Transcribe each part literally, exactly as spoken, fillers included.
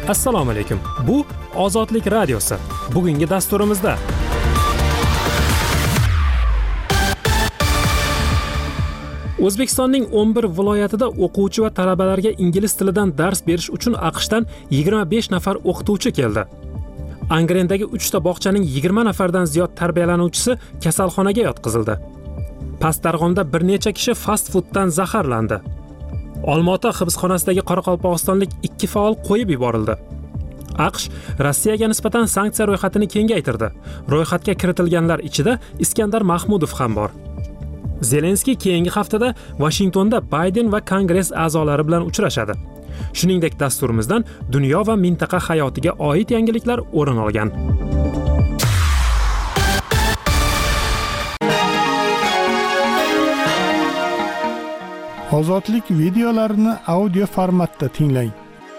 Assalomu alaykum. Bu Ozodlik radiosi. Bugungi dasturimizda O'zbekistonning o'n bir viloyatida o'quvchi va talabalarga ingliz tilidan dars berish uchun AQShdan yigirma besh nafar o'qituvchi keldi. Angrendagi uchta bog'chaning yigirma nafardan ziyod tarbiyalanuvchisi kasalxonaga yotqizildi. Pastdarg'omda bir necha kishi fast fooddan zaharlandi. Olmaota hibsxonasidagi qoraqalpog'istonlik ikki faol qo'yib yuborildi. AQSh Rossiyaga nisbatan sanksiya ro'yxatini kengaytirdi. Ro'yxatga kiritilganlar ichida Iskandar Mahmudov ham bor. Zelenskiy keyingi haftada Washingtonda Bayden va Kongress a'zolari bilan uchrashadi. Shuningdek, dasturimizdan dunyo va mintaqa hayotiga oid yangiliklar o'rin olgan. Ozodlik videolarini audio formatda tinglang.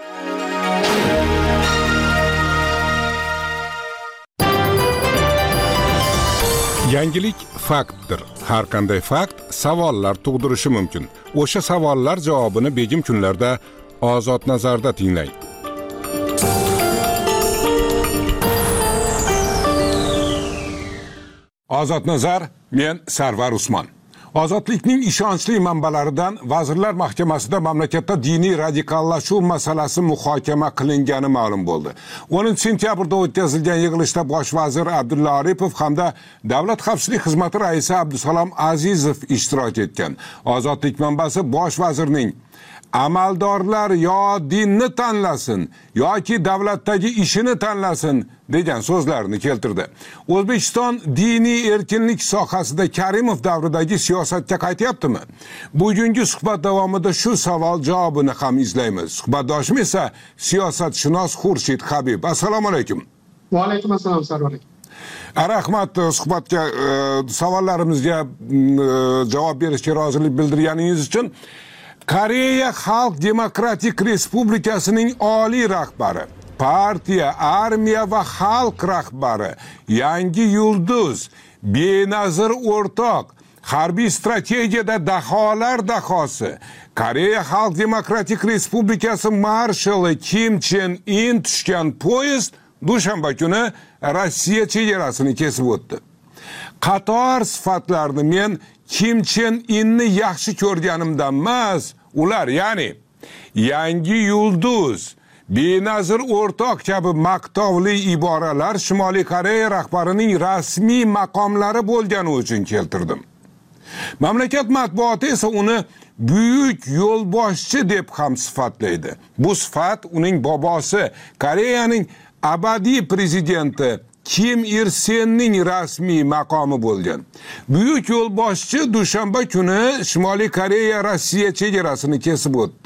Yangilik faktdir. Har qanday fakt savollar tug'dirishi mumkin. O'sha savollar javobini begim kunlarda Ozod nazarda tinglang. Ozod nazar, men Sarvar Usmon. Ozodlikning ishonchli manbalaridan Vazirlar Mahkamasida mamlakatda diniy radikallashuv masalasi muhokama qilingani ma'lum bo'ldi. o'ninchi sentyabrda o'tkazilgan yig'ilishda bosh vazir Abdulla Aripov hamda Davlat xavfsizlik xizmati raisi Abdusalom Azizov ishtirok etgan. Ozodlik manbasi bosh vazirning amaldorlar yo dinni tanlasin yoki davlatdagi ishini tanlasin degan so'zlarini keltirdi. O'zbekiston diniy erkinlik sohasida Karimov davridagi siyosatga qaytyaptimi? Bugungi suhbat davomida shu savol javobini ham izlaymiz. Suhbatdoshim esa siyosatshunos Xurshid Habib. Assalomu alaykum. Va alaykum assalom, Sarvar. Rahmat, suhbatga e, savollarimizga e, javob berishga rozilik bildirganingiz uchun. Koreya Xalq Demokratik Respublikasining oliy rahbari, partiya, armiya va xalq rahbari, yangi yulduz, benazir o'rtoq, harbiy strategiyada daholar dahosi, Koreya Xalq Demokratik Respublikasi marshali Kim Chen In tushgan poyezd dushanba kuni Rossiya chegarasini kesib o'tdi. Qator sifatlarni men Kim Chen Inni yaxshi ko'rganimdan emas, ular ya'ni yangi yulduz, benazir o'rtoq kabi maqtovli iboralar Shimoliy Koreya rahbarining rasmiy maqomlari bo'lgani uchun keltirdim. Mamlakat matbuoti esa uni buyuk yo'lboshchi deb ham sifatlaydi. Bu sifat uning bobosi, Koreyaning abadiy prezidenti Kim Ir Senning rasmiy maqomi bo'lgan. Buyuk yo'lboshchi dushanba kuni Shimoliy Koreya Rossiya chegarasini kesib o'tdi.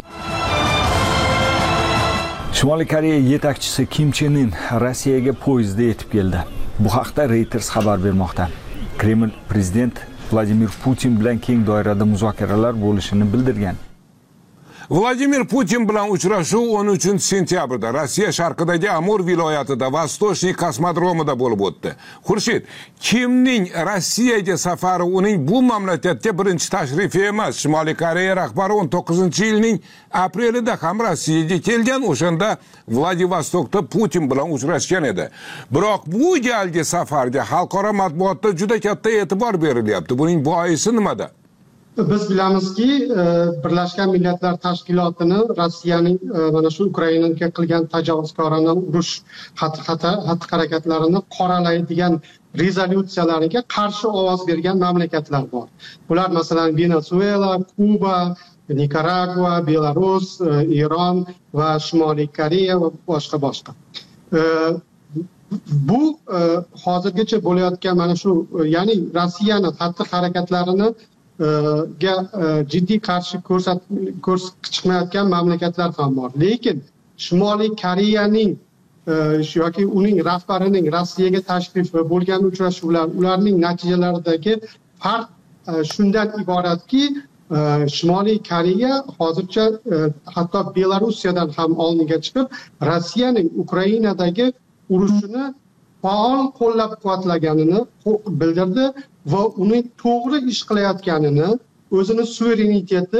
Shimoliy Koreya yetakchisi Kim Chen In Rossiyaga poyezdda yetib keldi. Bu haqda Reuters xabar bermoqda. Kreml prezident Vladimir Putin bilan keng doirada muzokaralar bo'lishini bildirgan. Vladimir Putin bilan uchrashuv o'n uchinchi sentyabrda Rossiya sharqidagi Amur viloyatida Vostochniy kosmodromida bo'lib o'tdi. Xurshid, Kimning Rossiyaga safari uning bu mamlakatga birinchi tashrifi emas. Shimoliy Koreya rahbari o'n to'qqizinchi yilning aprelida ham Rossiyaga kelgan, o'shanda Vladivostokda Putin bilan uchrashgan edi. Biroq bu galgi safarga xalqaro matbuotda juda katta e'tibor berilyapti. Buning boisi nimada? Biz bilamizki, Birlashgan Millatlar Tashkilotini Rossiyaning mana shu Ukrainaga qilgan tajovuzkorona urush xatti-harakatlarini qoralaydigan rezolyutsiyalariga qarshi ovoz bergan mamlakatlar bor. Bular masalan Venezuela, Kuba, Nikaragua, Belarus, Eron va Shimoliy Koreya va boshqa boshqa. Bu hozirgacha bo'layotgan mana shu, ya'ni Rossiyani xatti-harakatlarini ga jiddiy qarshi ko'rsatib chiqmayotgan mamlakatlar ham bor. Lekin Shimoliy Koreyaning yoki uning rahbarining Rossiyaga tashrifi, bo'lgan uchrashuvlar, ularning natijalaridagi farq shundan iboratki, Shimoliy Koreya hozircha hatto Belorussiyadan ham oldinga chiqib, Rossiyaning Ukrainadagi urushini faol qo'llab-quvvatlaganini bildirdi va uning to'g'ri ish qilayotganini, o'zini suvereniteti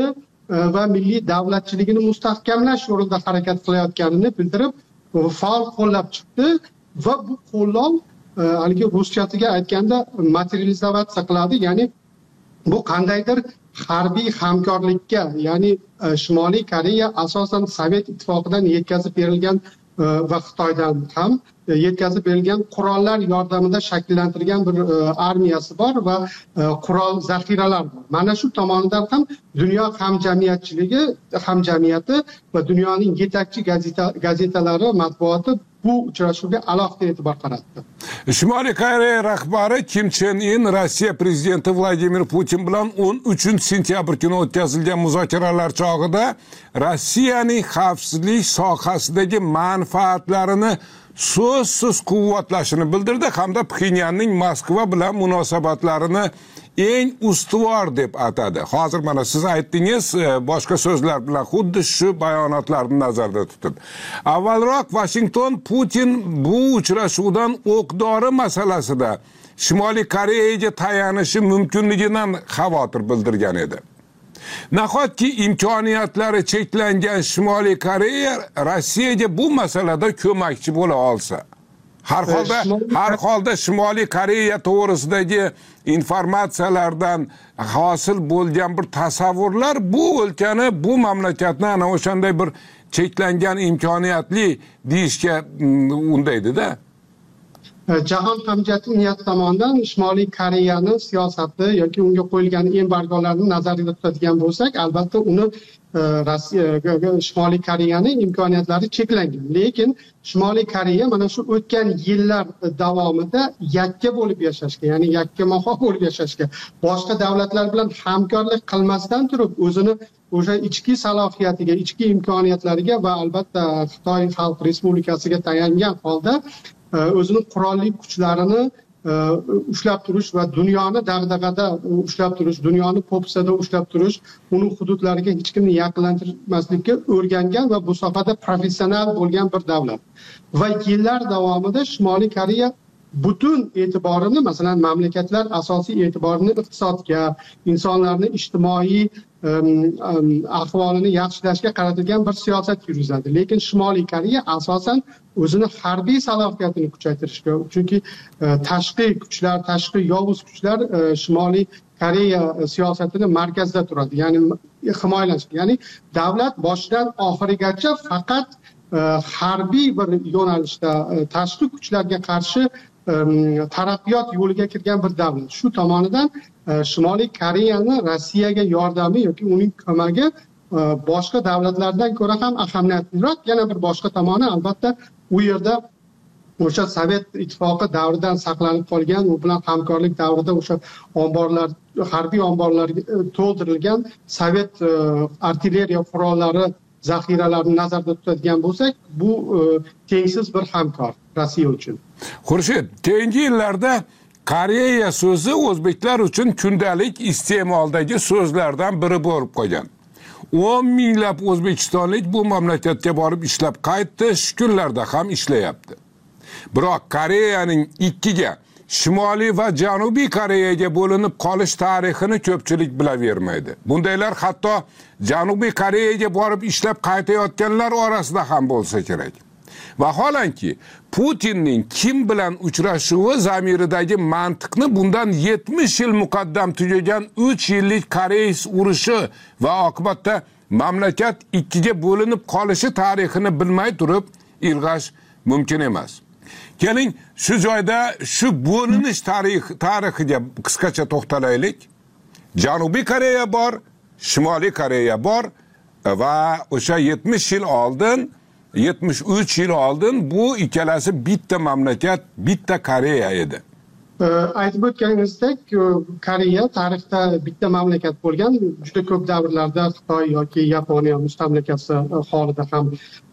va milliy davlatchiligini mustahkamlash yo'lida harakat qilayotganini bildirib, faol qo'llab chiqdi va bu qo'llov haligi ruschasiga aytganda materializatsiya qiladi, ya'ni bu qandaydir harbiy hamkorlikka, ya'ni Shimoliy Koreya asosan Sovet ittifoqidan yetkazib berilgan va Xitoydan ham yetkazib berilgan qurollar yordamida shakllantirgan bir armiyasi bor va qurol zaxiralar bor. Mana shu tomonidan ham dunyo hamjamiyatchiligi, hamjamiyati va dunyoning yetakchi gazeta gazetalari, matbuoti bu uchrashuvga alohida e'tibor qaratdi. Shimoliy Koreya rahbari Kim Chen In Rossiya prezidenti Vladimir Putin bilan o'n uchinchi sentyabr kuni o'tkazilgan muzokaralar chog'ida Rossiyaning xavfsizlik sohasidagi manfaatlarini so'zsiz quvvatlashini bildirdi hamda Pxenyanning Moskva bilan munosabatlarini eng ustuvor deb atadi. Hozir mana siz aytdingiz, boshqa so'zlar bilan xuddi shu bayonotlarni nazarda tutib. Avvalroq Washington Putin bu uchrashuvdan o'q-dori masalasida Shimoliy Koreyaga tayanishi mumkinligidan xavotir bildirgan edi. Nahotki imkoniyatlari cheklangan Shimoliy Koreya Rossiyaga bu masalada ko'makchi bo'la olsa, har holda har holda Shimoliy Koreya to'g'risidagi informatsiyalardan hosil bo'lgan bir tasavvurlar bu o'lkani, bu mamlakatni ana o'shanday bir cheklangan imkoniyatli deyishga undaydi-da. Jahon hamjamiyati tomonidan Shimoliy Koreyani siyosati yoki unga qo'yilgan embargolarni nazarda tutadigan bo'lsak, albatta uni Rossiya Shimoliy Koreyaning imkoniyatlari cheklangan. Lekin Shimoliy Koreya mana shu o'tgan yillar davomida yakka bo'lib yashashga, ya'ni yakkamaho bo'lib yashashga, boshqa davlatlar bilan hamkorlik qilmasdan turib, o'zini o'sha ichki salohiyatiga, ichki imkoniyatlariga va albatta Xitoy Xalq Respublikasiga tayangan holda o'zini qurolli kuchlarini ushlab turish va dunyoni dag'dag'ada ushlab turish, dunyoni po'pisada ushlab turish, uni hududlariga hech kimni yaqinlashtirmaslikka o'rgangan va bu sohada professional bo'lgan bir davlat. Va yillar davomida Shimoliy Koreya butun e'tiborini, masalan, mamlakatlar asosiy e'tiborini iqtisodga, insonlarning ijtimoiy ahvolini yaxshilashga qaratilgan bir siyosat yurgizadi. Lekin Shimoliy Koreya asosan o'zini harbiy salohiyatini kuchaytirishga, chunki tashqi kuchlar, tashqi yovuz kuchlar Shimoliy Koreya siyosatini markazda turadi, ya'ni himoyalash. Ya'ni davlat boshidan oxirigacha faqat harbiy bir yo'nalishda tashqi kuchlarga qarshi taraqqiyot yo'liga kirgan bir davlat. Shu tomonidan Shimoliy Koreyani Rossiyaga yordami yoki uning ko'magi boshqa davlatlardan ko'ra ham ahamiyatliroq. Yana bir boshqa tomoni albatta u yerda o'sha Sovet ittifoqi davridan saqlanib qolgan, u bilan hamkorlik davrida o'sha omborlar, harbiy omborlarga to'ldirilgan Sovet artilleriya qurollari zaxiralarini nazarda tutadigan bo'lsak, bu tengsiz bir hamkor Rossiya uchun. Xurshid, keyingi yillarda Koreya so'zi o'zbeklar uchun kundalik iste'moldagi so'zlardan biri bo'lib qolgan. o'n minglab o'zbekistonlik bu mamlakatga borib ishlab qaytdi, shu kunlarda ham ishlayapti. Biroq Koreyaning ikkiga, Shimoliy va Janubiy Koreyaga bo'linib qolish tarixini ko'pchilik bilavermaydi. Bundaylar hatto Janubiy Koreyaga borib ishlab qaytayotganlar orasida ham bo'lsa kerak. Vaholanki Putinning Kim bilan uchrashuvi zamiridagi mantiqni bundan yetmish yil muqaddam tugagan uch yillik Koreys urushi va oqibatda mamlakat ikkiga bo'linib qolishi tarixini bilmay turib ilg'ash mumkin emas. Keling, shu joyda shu bo'linish tarix tarixiga qisqacha to'xtalaylik. Janubiy Koreya bor, Shimoliy Koreya bor va o'sha yetmish yil oldin, yetmish uch yil oldin bu ikkalasi bitta mamlakat, bitta Koreya edi. Aytib o'tganingizdek, Koreya tarixda bitta mamlakat bo'lgan, juda ko'p davrlarda Xitoy yoki Yaponiya mustamlakasi holida ham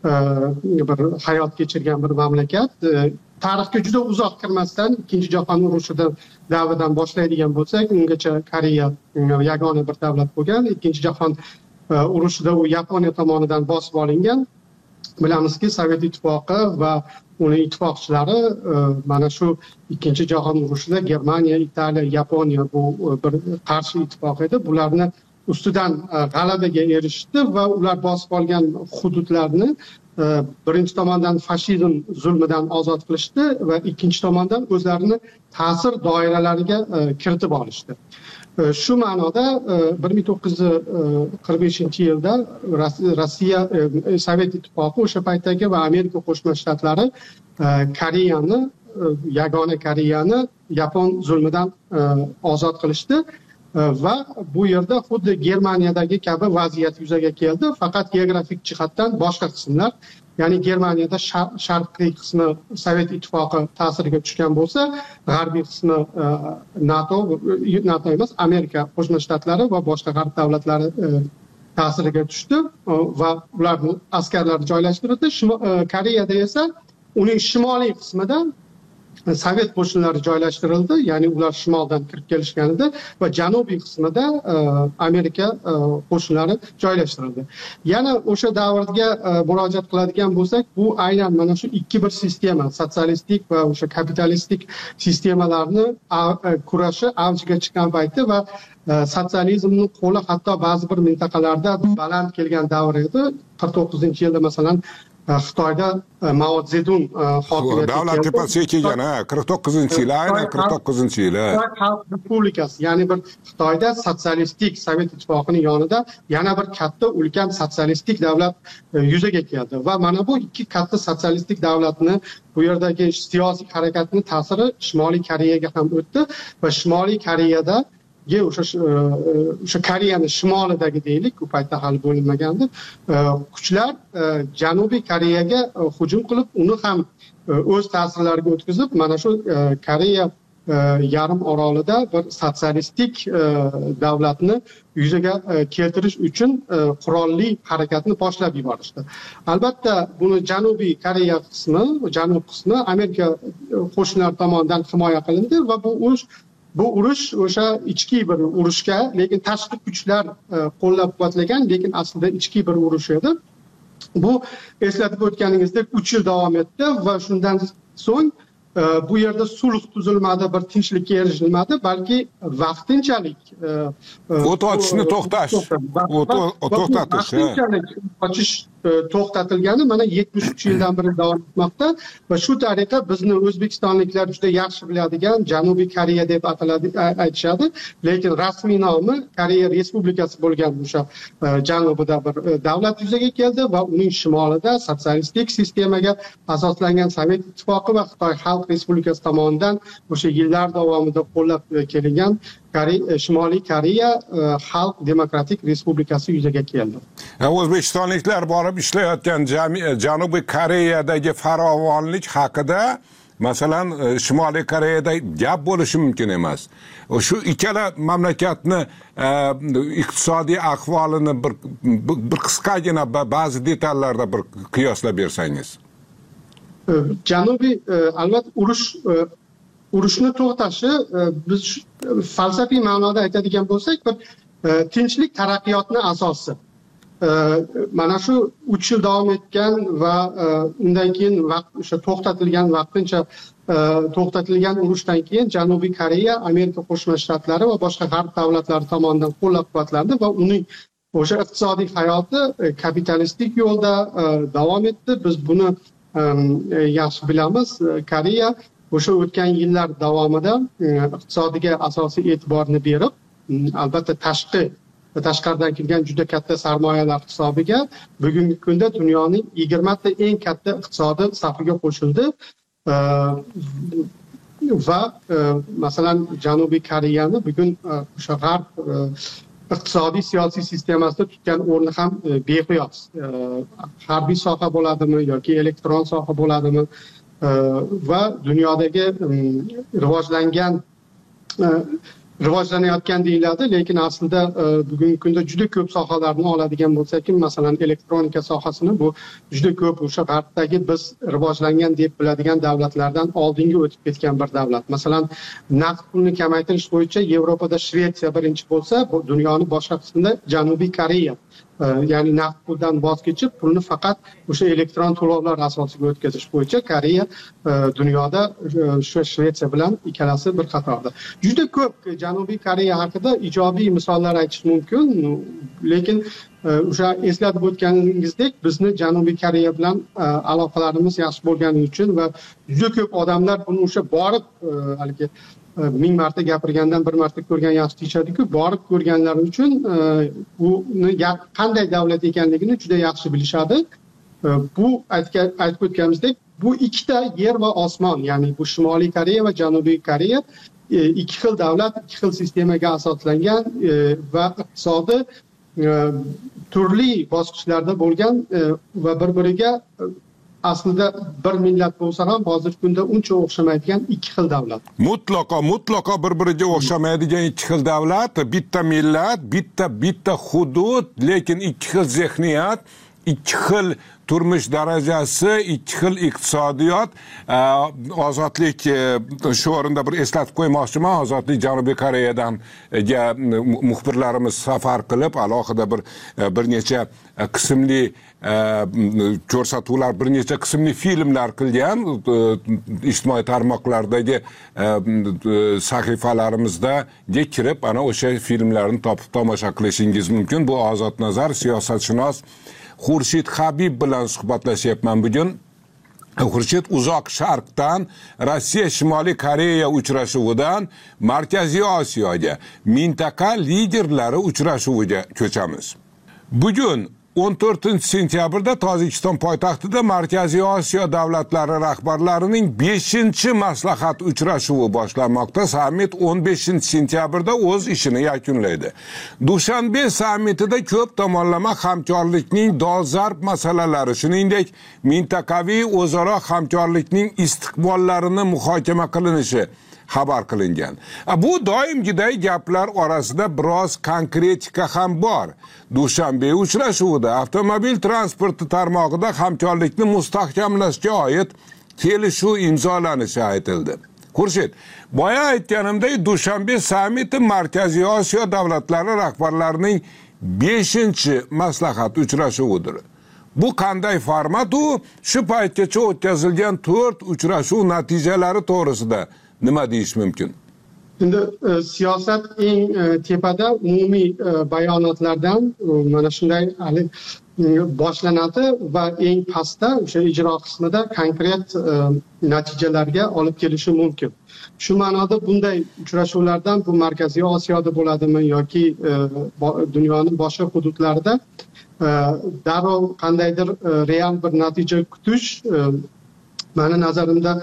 bir hayot kechirgan bir mamlakat. Tarixga juda uzoq kirmasdan Ikkinchi jahon urushidan davridan boshlaydigan bo'lsak, ungacha Koreya yagona bir davlat bo'lgan. Ikkinchi jahon urushida u Yaponiya tomonidan bosib olingan. Bilamizki, Sovet ittifoqi va uning ittifoqchilari mana shu Ikkinchi jahon urushida Germaniya, Italiya, Yaponiya bu bir qarshi ittifoq edi. Bularni ustidan g'alabaga erishdi va ular bosib olgan hududlarni birinchi tomondan fashizm zulmidan ozod qilishdi va ikkinchi tomondan o'zlarini ta'sir doiralariga kiritib olishdi. Shu ma'noda bir ming to'qqiz yuz qirq beshinchi yilda Rossiya, Sovet ittifoqi o'sha paytdagi va Amerika Qo'shma Shtatlari Koreyani, yagona Koreyani Yapon zulmidan ozod qilishdi. Va bu yerda xuddi Germaniyadagi kabi vaziyat yuzaga keldi, faqat geografik jihatdan boshqa qismlar, ya'ni Germaniyada sharqiy qismi Sovet ittifoqi ta'siriga tushgan bo'lsa, g'arbiy qismi NATO, NATO emas, Amerika Qo'shma Shtatlari va boshqa g'arb davlatlari ta'siriga tushdi va ularning askarlari joylashtirildi. Koreyada esa uning shimoliy qismida Sovet qo'shinlari joylashtirildi, ya'ni ular shimoldan kirib kelishgan edi va janubiy qismida Amerika qo'shinlari joylashtirildi. Yana o'sha davrga murojaat qiladigan bo'lsak, bu aynan mana shu ikki bir sistema, sotsialistik va o'sha kapitalistik sistemalarni kurashi avjiga chiqqan payti va sotsializmning qo'li hatto ba'zi bir mintaqalarda baland kelgan davr edi. qirq to'qqizinchi yilda masalan Xitoyda Mao Zedong hokimiyatga keldi. Davlat tepasiga kelgan, ha, qirq to'qqizinchi yil, aynan qirq to'qqizinchi yil. Xitoy Xalq Respublikasi, ya'ni bir Xitoyda sotsialistik Sovet ittifoqining yonida yana bir katta ulkan sotsialistik davlat yuzaga keldi va mana bu ikki katta sotsialistik davlatni, bu yerdagi siyosiy harakatning ta'siri Shimoliy Koreyaga ham o'tdi va Shimoliy Koreyada o'sha o'sha Koreyani shimolidagi deylik, u paytda hali bo'linmagandi, kuchlar Janubiy Koreyaga hujum qilib, uni ham o'z ta'sirlariga o'tkazib, mana shu Koreya yarim orolida bir sotsialistik davlatni yuzaga keltirish uchun qurolli harakatni boshlab yuborishdi. Albatta, buni Janubiy Koreya qismi, janub qismi Amerika qo'shinlari tomonidan himoya qilindi va bu urush Bu urush o'sha ichki bir urushga, lekin tashqi kuchlar qo'llab-quvvatlagan, lekin aslida ichki bir urush edi. Bu eslatib o'tganingizdek uch yil davom etdi va shundan so'ng bu yerda sulh tuzilmadi, bir tinchlikka erishilmadi, balki vaqtinchalik o't ochishni to'xtash, to'xtatish, ochish to'xtatilgani mana yetmish uch yildan beri davom etmoqda va shu tariqa bizni o'zbekistonliklar juda yaxshi biladigan Janubiy Koreya deb ataladi, aytishadi, lekin rasmiy nomi Koreya Respublikasi bo'lgan o'sha janubida bir davlat yuzaga keldi va uning shimolida sotsialistik sistemaga asoslangan Sovet ittifoqi va Xitoy Xalq Respublikasi tomonidan o'sha yillar davomida qo'llab kelingan Shimoliy Koreya Xalq Demokratik Respublikasi yuzaga keldi. O'zbekistonliklar borib ishlayotgan Janubiy Koreyadagi farovonlik haqida masalan Shimoliy Koreyada gap bo'lishi mumkin emas. Shu ikkala mamlakatni iqtisodiy ahvolini bir bir qisqagina ba'zi detallarda bir qiyoslab bersangiz. Janubiy albatta urush urushni to'xtashi, biz falsafiy ma'noda aytadigan bo'lsak, bir tinchlik taraqqiyotni asosi. Mana shu uch yil davom etgan va undan keyin vaqt o'sha to'xtatilgan vaqtincha to'xtatilgan urushdan keyin Janubiy Koreya Amerika Qo'shma Shtatlari va boshqa g'arb davlatlari tomonidan qo'llab-quvvatlandi va uning o'sha iqtisodiy hayoti kapitalistik yo'lda davom etdi. Biz buni yaxshi bilamiz. Koreya o'sha o'tgan yillar davomida iqtisodiga asosiy e'tiborni berib, albatta tashqi tashqaridan kelgan juda katta sarmoyalar hisobiga bugungi kunda dunyoning yigirma ta eng katta iqtisodiy safiga qo'shildi va masalan Janubiy Koreyani bugun o'sha g'arb iqtisodiy siyosiy sistemasida tutgan o'rni ham beqiyos. Harbiy soha bo'ladimi yoki elektron soha bo'ladimi va dunyodagi rivojlangan rivojlanayotgan deyiladi, lekin aslida bugungi kunda juda ko'p sohalarni oladigan bo'lsak, masalan elektronika sohasini, bu juda ko'p o'sha g'arbdagi biz rivojlangan deb biladigan davlatlardan oldinga o'tib ketgan bir davlat. Masalan, naqd pulni kamaytirish bo'yicha Yevropada Shvetsiya birinchi bo'lsa, bu dunyoning boshqa qismida Janubiy Koreya ya'ni naqd puldan voz kechib pulni faqat o'sha elektron to'lovlar asosiga o'tkazish bo'yicha Koreya dunyoda shu Shvetsiya bilan ikkalasi bir qatorda. Juda ko'p Janubiy Koreya haqida ijobiy misollar aytish mumkin, lekin o'sha eslatib o'tganingizdek bizni Janubiy Koreya bilan aloqalarimiz yaxshi bo'lgani uchun va juda ko'p odamlar buni o'sha borib haligi ming marta gapirgandan bir marta ko'rgan yaxshi deyishadi-ku, borib ko'rganlari uchun uni qanday davlat ekanligini juda yaxshi bilishadi. Bu aytib o'tganimizdek, bu ikkita yer va osmon, ya'ni bu Shimoliy Koreya va Janubiy Koreya ikki xil davlat, ikki xil sistemaga asoslangan va iqtisodi turli bosqichlarda bo'lgan va bir-biriga aslida bir millat bo'lsa ham hozirgi kunda uncha o'xshamaydigan ikki xil davlat. Mutlaqo, mutlaqo bir-biriga o'xshamaydigan ikki xil davlat, bitta millat, bitta bitta hudud, lekin ikki xil zehniyat, ikki xil turmush darajasi, ikki xil iqtisodiyot. Ozodlik shu o'rinda bir eslatib qo'ymoqchiman, Ozodlik Janubiy Koreyadan muxbirlarimiz safar qilib, alohida bir bir necha qismli ko'rsatuvlar, bir necha qismli filmlar qilgan ijtimoiy tarmoqlardagi sahifalarimizda kirib, ana o'sha filmlarni topib tomosha qilishingiz mumkin. Bu Ozod Nazar, siyosatshunos Xurshid Habib bilan suhbatlashyapman bugun. Xurshid uzoq sharqdan Rossiya Shimoliy Koreya uchrashuvidan Markaziy Osiyoga, mintaqa liderlari uchrashuviga ko'chamiz. Bugun o'n to'rtinchi sentyabrda Tojikiston poytaxtida Markaziy Osiyo davlatlari rahbarlarining beshinchi maslahat uchrashuvi boshlanmoqda. Sammit o'n beshinchi sentyabrda o'z ishini yakunlaydi. Dushanbe sammitida ko'p tomonlama hamkorlikning dolzarb masalalari, shuningdek mintaqaviy o'zaro hamkorlikning istiqbollarini muhokama qilinishi xabar qilingan. Bu doimgiday gaplar orasida biroz konkretika ham bor. Dushanbe uchrashuvida avtomobil transporti tarmog'ida hamkorlikni mustahkamlashga oid kelishuv imzolanishi aytildi. Xurshid, boya aytganimdek, Dushanbe sammiti Markaziy Osiyo davlatlari rahbarlarining beshinchi maslahat uchrashuvidir. Bu qanday format u? Shu paytgacha o'tkazilgan to'rt uchrashuv natijalari to'g'risida nima deyish mumkin? Endi siyosat eng tepada umumiy bayonotlardan mana shunday boshlanadi va eng pastda o'sha ijro qismida konkret natijalarga olib kelishi mumkin. Shu ma'noda bunday uchrashuvlardan bu Markaziy Osiyoda bo'ladimi yoki dunyoning boshqa hududlarida darrov qandaydir real bir natija kutish meni nazarimda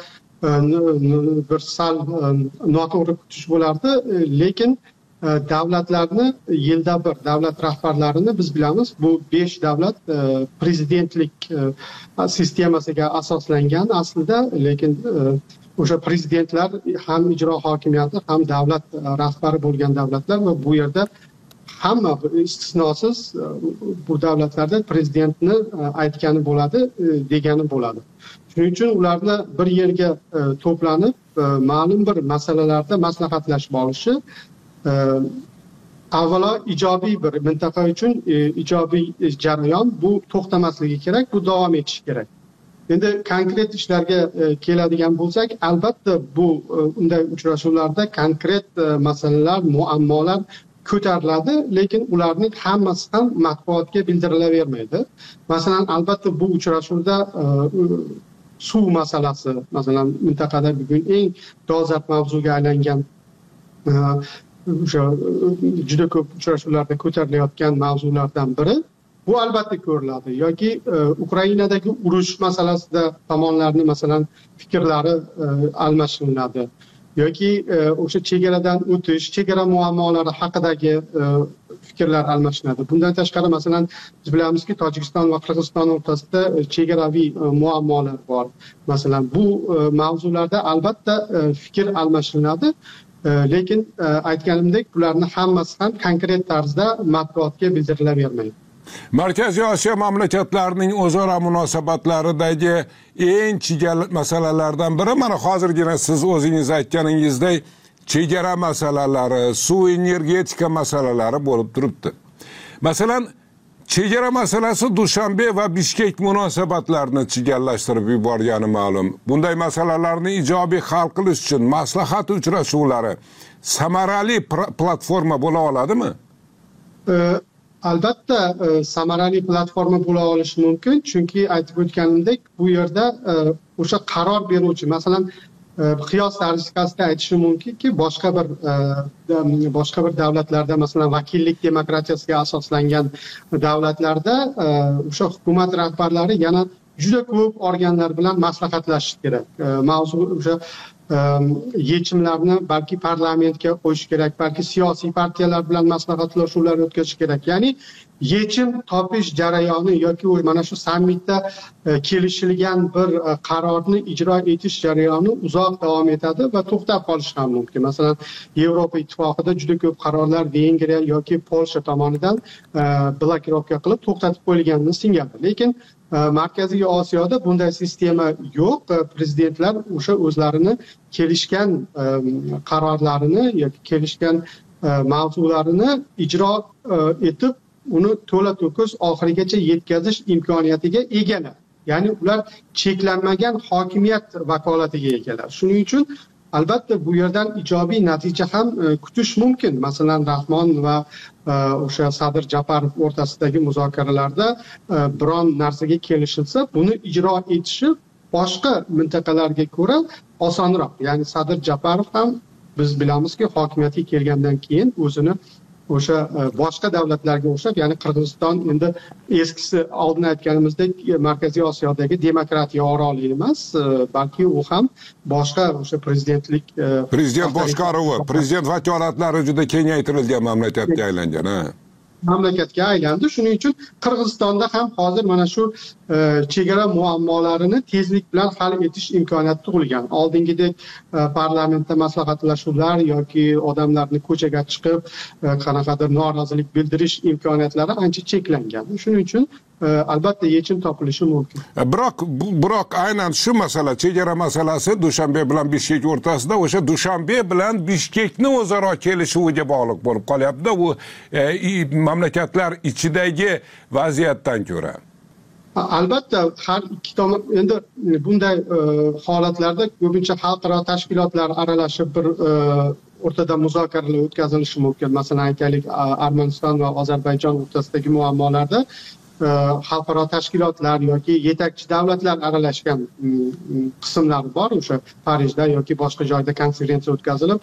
bir sal noto'g'ri kutish bo'lardi, lekin davlatlarni yilda bir davlat rahbarlarini biz bilamiz, bu besh davlat prezidentlik sistemasiga asoslangan aslida, lekin o'sha prezidentlar ham ijro hokimiyati ham davlat rahbari bo'lgan davlatlar va bu yerda hamma istisnosiz bu davlatlarda prezidentni aytgani bo'ladi, degani bo'ladi. Shuning uchun ularni bir yerga to'planib ma'lum bir masalalarda maslahatlashib olishi avvalo ijobiy bir mintaqa uchun ijobiy jarayon, bu to'xtamasligi kerak, bu davom etishi kerak. Endi konkret ishlarga keladigan bo'lsak, albatta bu unday uchrashuvlarda konkret masalalar, muammolar ko'tariladi, lekin ularning hammasi ham matbuotga bildirilavermaydi. Masalan, albatta bu uchrashuvda suv masalasi, masalan, mintaqada bugun eng dolzarb mavzuga aylangan o'sha juda ko'p uchrashuvlarda ko'tarilayotgan mavzulardan biri. Bu albatta ko'riladi. Yoki Ukrainadagi urush masalasida tomonlarning masalan fikrlari almashinadi. Yoki o'sha chegaradan o'tish, chegara muammolari haqidagi fikrlar almashinadi. Bundan tashqari masalan biz bilamizki, Tojikiston va Qirg'iziston o'rtasida chegaraviy muammolar bor. Masalan, bu mavzularda albatta fikr almashinadi, lekin aytganimdek, bularni hammasi ham konkret tarzda matbuotga bildirilavermaydi. Markaziy Osiyo mamlakatlarining o'zaro munosabatlaridagi eng chigal masalalardan biri mana hozirgina siz o'zingiz aytganingizdek chegara masalalari, suv energetika masalalari bo'lib turibdi. Masalan, chegara masalasi Dushanbe va Bishkek munosabatlarini chigallashtirib yuborgani ma'lum. Bunday masalalarni ijobiy hal qilish uchun maslahat uchrashuvlari samarali platforma bo'la oladimi? Albatta samarali platforma bo'la olishi mumkin, chunki aytib o'tganimdek, bu yerda o'sha qaror beruvchi, masalan, qiyos tariqasida aytishim mumkinki, boshqa bir boshqa bir davlatlarda, masalan, vakillik demokratiyasiga asoslangan davlatlarda o'sha hukumat rahbarlari yana juda ko'p organlar bilan maslahatlashish kerak. Mavzu o'sha yechimlarni balki parlamentga qo'yish kerak, balki siyosiy partiyalar bilan maslahatlashuvlar o'tkazish kerak. Ya'ni yechim topish jarayoni yoki mana shu sammitda kelishilgan bir qarorni ijro etish jarayoni uzoq davom etadi va to'xtab qolishi ham mumkin. Masalan, Yevropa ittifoqida juda ko'p qarorlar Vengriya yoki Polsha tomonidan blokirovka qilib to'xtatib qo'yilganini singari. Lekin Markaziy Osiyoda bunday sistema yo'q. Prezidentlar o'sha o'zlarini kelishgan qarorlarini yoki kelishgan mavzularini ijro etib, uni to'la to'kis oxirigacha yetkazish imkoniyatiga egalar. Ya'ni ular cheklanmagan hokimiyat vakolatiga egalar. Shuning uchun albatta bu yerdan ijobiy natija ham kutish mumkin. Masalan, Rahmon va o'sha Sadir Japarov o'rtasidagi muzokaralarda biron narsaga kelishilsa, buni ijro etishi boshqa mintaqalarga ko'ra osonroq. Ya'ni Sadir Japarov ham biz bilamizki, hokimiyatga kelgandan keyin o'zini o'sha boshqa davlatlarga o'xshab, ya'ni Qirg'iziston endi eskisi oldin aytganimizdek Markaziy Osiyodagi demokratiya oroli emas, balki u ham boshqa o'sha prezidentlik prezident boshqaruvi, prezident vakolatlari juda kengaytirilgan mamlakatga aylangan, ha. Mamlakatga aylandi. Shuning uchun Qirg'izistonda ham hozir mana shu chegara muammolarini tezlik bilan hal etish imkoniyati tug'ilgan. Oldingidek parlamentda maslahatlashuvlar yoki odamlarni ko'chaga chiqib qanaqadir norozilik bildirish imkoniyatlari ancha cheklangan. Shuning uchun albatta yechim topilishi mumkin. Biroq biroq aynan shu masala, chegara masalasi Dushanbe bilan Bishkek o'rtasida o'sha Dushanbe bilan Bishkekni o'zaro kelishuviga bog'liq bo'lib qolyapti. U mamlakatlar ichidagi vaziyatdan ko'ra. Albatta har ikki tomon endi bunday holatlarda ko'pincha xalqaro tashkilotlar aralashib bir o'rtada muzokaralar o'tkazilishi mumkin. Masalan, aytaylik, Armaniston va Ozarbayjon o'rtasidagi muammolarda xalqaro tashkilotlar yoki yetakchi davlatlar aralashgan qismlar bor. O'sha Parijda yoki boshqa joyda konferensiya o'tkazilib,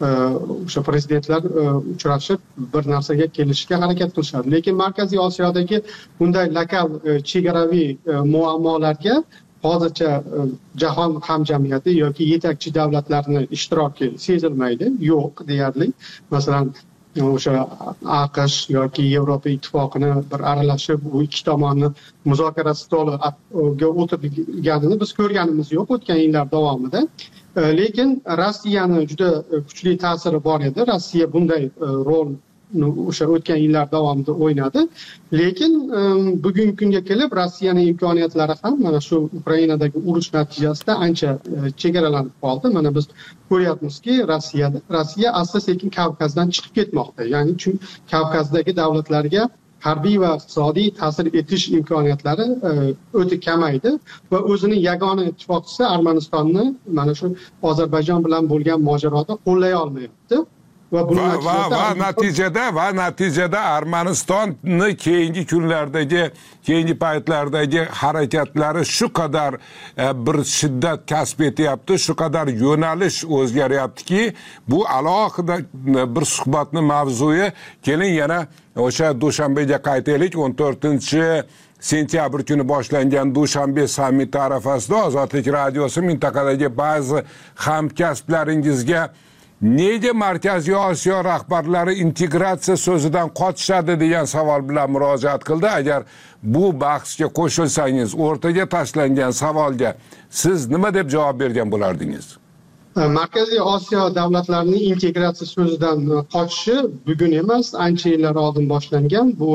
o'sha prezidentlar uchrashib bir narsaga kelishishga harakat qilishadi. Lekin Markaziy Osiyodagi bunday lokal chegaraviy muammolarga hozircha jahon hamjamiyati yoki yetakchi davlatlarning ishtiroki sezilmaydi, yo'q deyarli. Masalan, o'sha AQSh yoki Yevropa ittifoqini bir aralashib bu ikki tomonni muzokara stoliga o'tirganini biz ko'rganimiz yo'q o'tgan yillar davomida. Lekin Rossiyani juda kuchli ta'siri bor edi. Rossiya bunday rol o'sha o'tgan yillar davomida o'ynadi. Lekin bugungi kunga kelib Rossiyaning imkoniyatlari ham mana shu Ukrainadagi urush natijasida ancha chegaralanib qoldi. Mana biz ko'ryapmizki, Rossiyada Rossiya asta-sekin Kavkazdan chiqib ketmoqda. Ya'ni chunki Kavkazdagi davlatlarga harbiy va iqtisodiy ta'sir etish imkoniyatlari o'ta kamaydi va o'zining yagona ittifoqchisi Armanistonni mana shu Ozarbayjon bilan bo'lgan mojaroda qo'llay olmayapti. Va, va, va natijada va natijada Armanistonni keyingi kunlardagi, keyingi paytlardagi harakatlari shu qadar bir shiddat kasb etyapti, shu qadar yo'nalish o'zgaryaptiki, bu alohida bir suhbatni mavzuyi. Keling yana o'sha Dushanbega qaytaylik. o'n to'rtinchi sentyabr kuni boshlangan Dushanbe sammiti arafasida Ozodlik radiosi mintaqadagi ba'zi hamkasblaringizga nega Markaziy Osiyo rahbarlari integratsiya so'zidan qochishadi degan savol bilan murojaat qildi. Agar bu bahsga qo'shilsangiz, o'rtaga tashlangan savolga siz nima deb javob bergan bo'lardingiz? Markaziy Osiyo davlatlarining integratsiya so'zidan qochishi bugun emas, ancha yillar oldin boshlangan. Bu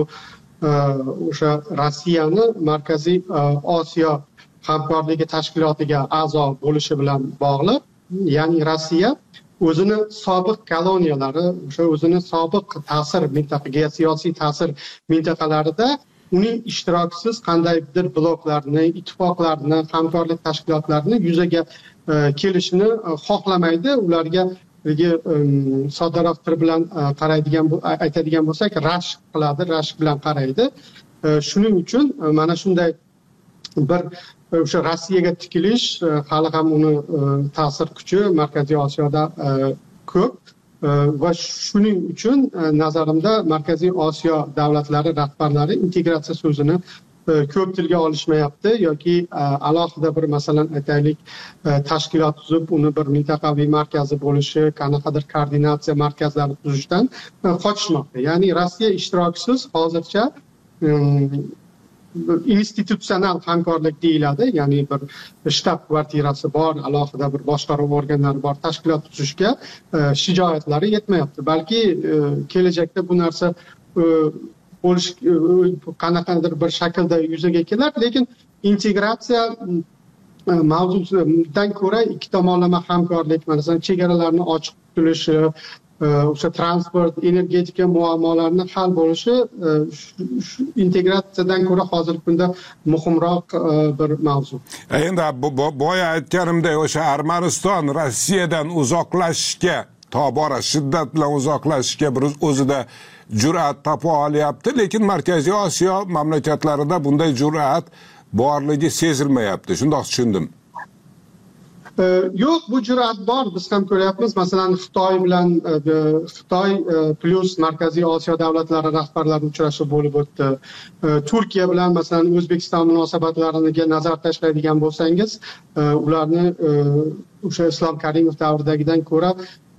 o'sha Rossiyani Markaziy Osiyo hamkorligi tashkilotiga a'zo bo'lishi bilan bog'liq. Ya'ni Rossiya o'zini sobiq koloniyalari, o'sha o'zini sobiq ta'sir mintaqaga, siyosiy ta'sir mintaqalarida uning ishtirokisiz qandaydir bloklarni, ittifoqlarni, hamkorlik tashkilotlarini yuzaga kelishini xohlamaydi. Ularga soddaroq til bilan qaraydigan aytadigan bo'lsak, rashk qiladi, rashk bilan qaraydi. Shuning uchun mana shunday bir o'sha Rossiyaga tikilish hali ham uni ta'sir kuchi Markaziy Osiyoda ko'p va shuning uchun nazarimda Markaziy Osiyo davlatlari rahbarlari integratsiya so'zini ko'p tilga olishmayapti yoki alohida bir masalan aytaylik tashkilot tuzib uni bir mintaqaviy markazi bo'lishi, qanaqadir koordinatsiya markazlari tuzishdan qochishmoqda. Ya'ni Rossiya ishtirokisiz hozircha institutsional hamkorlik deyiladi, ya'ni bir shtab kvartirasi bor, alohida bir boshqaruv organlari bor tashkilot tuzishga shijoatlari yetmayapti. Balki kelajakda bu narsa bo'lish qanaqadir bir shaklda yuzaga kelar, lekin integratsiya mavzusidan ko'ra ikki tomonlama hamkorlik, masalan chegaralarni ochiq tutilishi, o'sha transport, energetika muammolarini hal bo'lishi integratsiyadan ko'ra hozirgi kunda muhimroq bir mavzu. Endi boya aytganimdek, o'sha Armaniston Rossiyadan uzoqlashishga, tobora shiddat bilan uzoqlashishga bir o'zida jur'at topa olyapti, lekin Markaziy Osiyo mamlakatlarida bunday jur'at borligi sezilmayapti. Shundoq tushundim. Yo'q, bu jur'at bor, biz ham ko'ryapmiz. Masalan, Xitoy bilan Xitoy plus Markaziy Osiyo davlatlari rahbarlari uchrashuvi bo'lib o'tdi. Turkiya bilan masalan O'zbekiston munosabatlariga nazar tashlaydigan bo'lsangiz, ularni o'sha Islom Karimov davridagidan ko'ra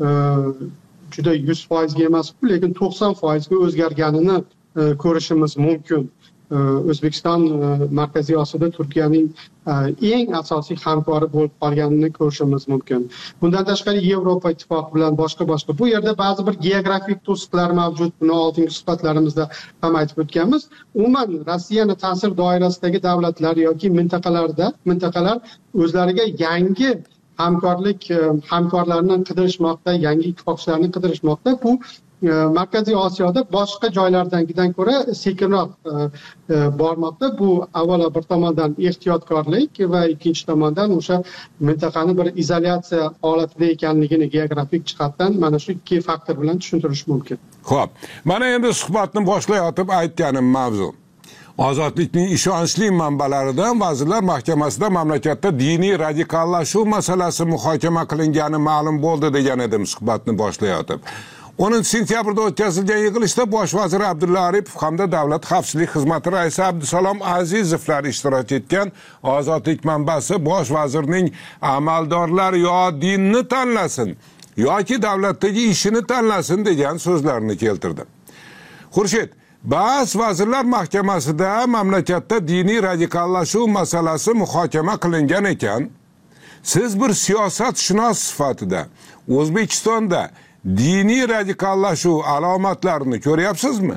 juda yuz foiz ga emas, lekin to'qson foiz ga o'zgarganini ko'rishimiz mumkin. O'zbekiston Markaziy Osiyoda Turkiyaning eng asosiy hamkori bo'lib qolganini ko'rishimiz mumkin. Bundan tashqari Yevropa ittifoqi bilan boshqa-boshqa bu yerda ba'zi bir geografik to'siqlar mavjud. Buni oldingi suhbatlarimizda ham aytib o'tganmiz. Umuman Rossiyaning ta'sir doirasidagi davlatlar yoki mintaqalarda mintaqalar o'zlariga yangi hamkorlik hamkorlarni qidirishmoqda, yangi ittifoqchilarni qidirishmoqda. Bu Markaziy Osiyoda boshqa joylardagidan ko'ra sekinroq bormoqda. Bu avvalo bir tomondan ehtiyotkorlik va ikkinchi tomondan o'sha mintaqani bir izolyatsiya holatida ekanligini geografik jihatdan mana shu ikki faktor bilan tushuntirish mumkin. Xo'p, mana endi suhbatni boshlayotib aytganim mavzu. Ozodlikning ishonchli manbalaridan Vazirlar Mahkamasida mamlakatda diniy radikallashuv masalasi muhokama qilingani ma'lum bo'ldi degan edim suhbatni boshlayotib. o'ninchi sentyabrda o'tkazilgan yig'ilishda Bosh vazir Abdulla Aripov hamda Davlat xavfsizlik xizmati raisi Abdusalom Azizovlar ishtirok etgan. Ozodlik manbasi Bosh vazirning amaldorlar yo dinni tanlasin yoki davlatdagi ishini tanlasin degan so'zlarini keltirdi. Xurshid, Ba'zi Vazirlar Mahkamasida mamlakatda diniy radikallashuv masalasi muhokama qilingan ekan. Siz bir siyosatshunos sifatida O'zbekistonda diniy radikallashuv alomatlarini ko'ryapsizmi?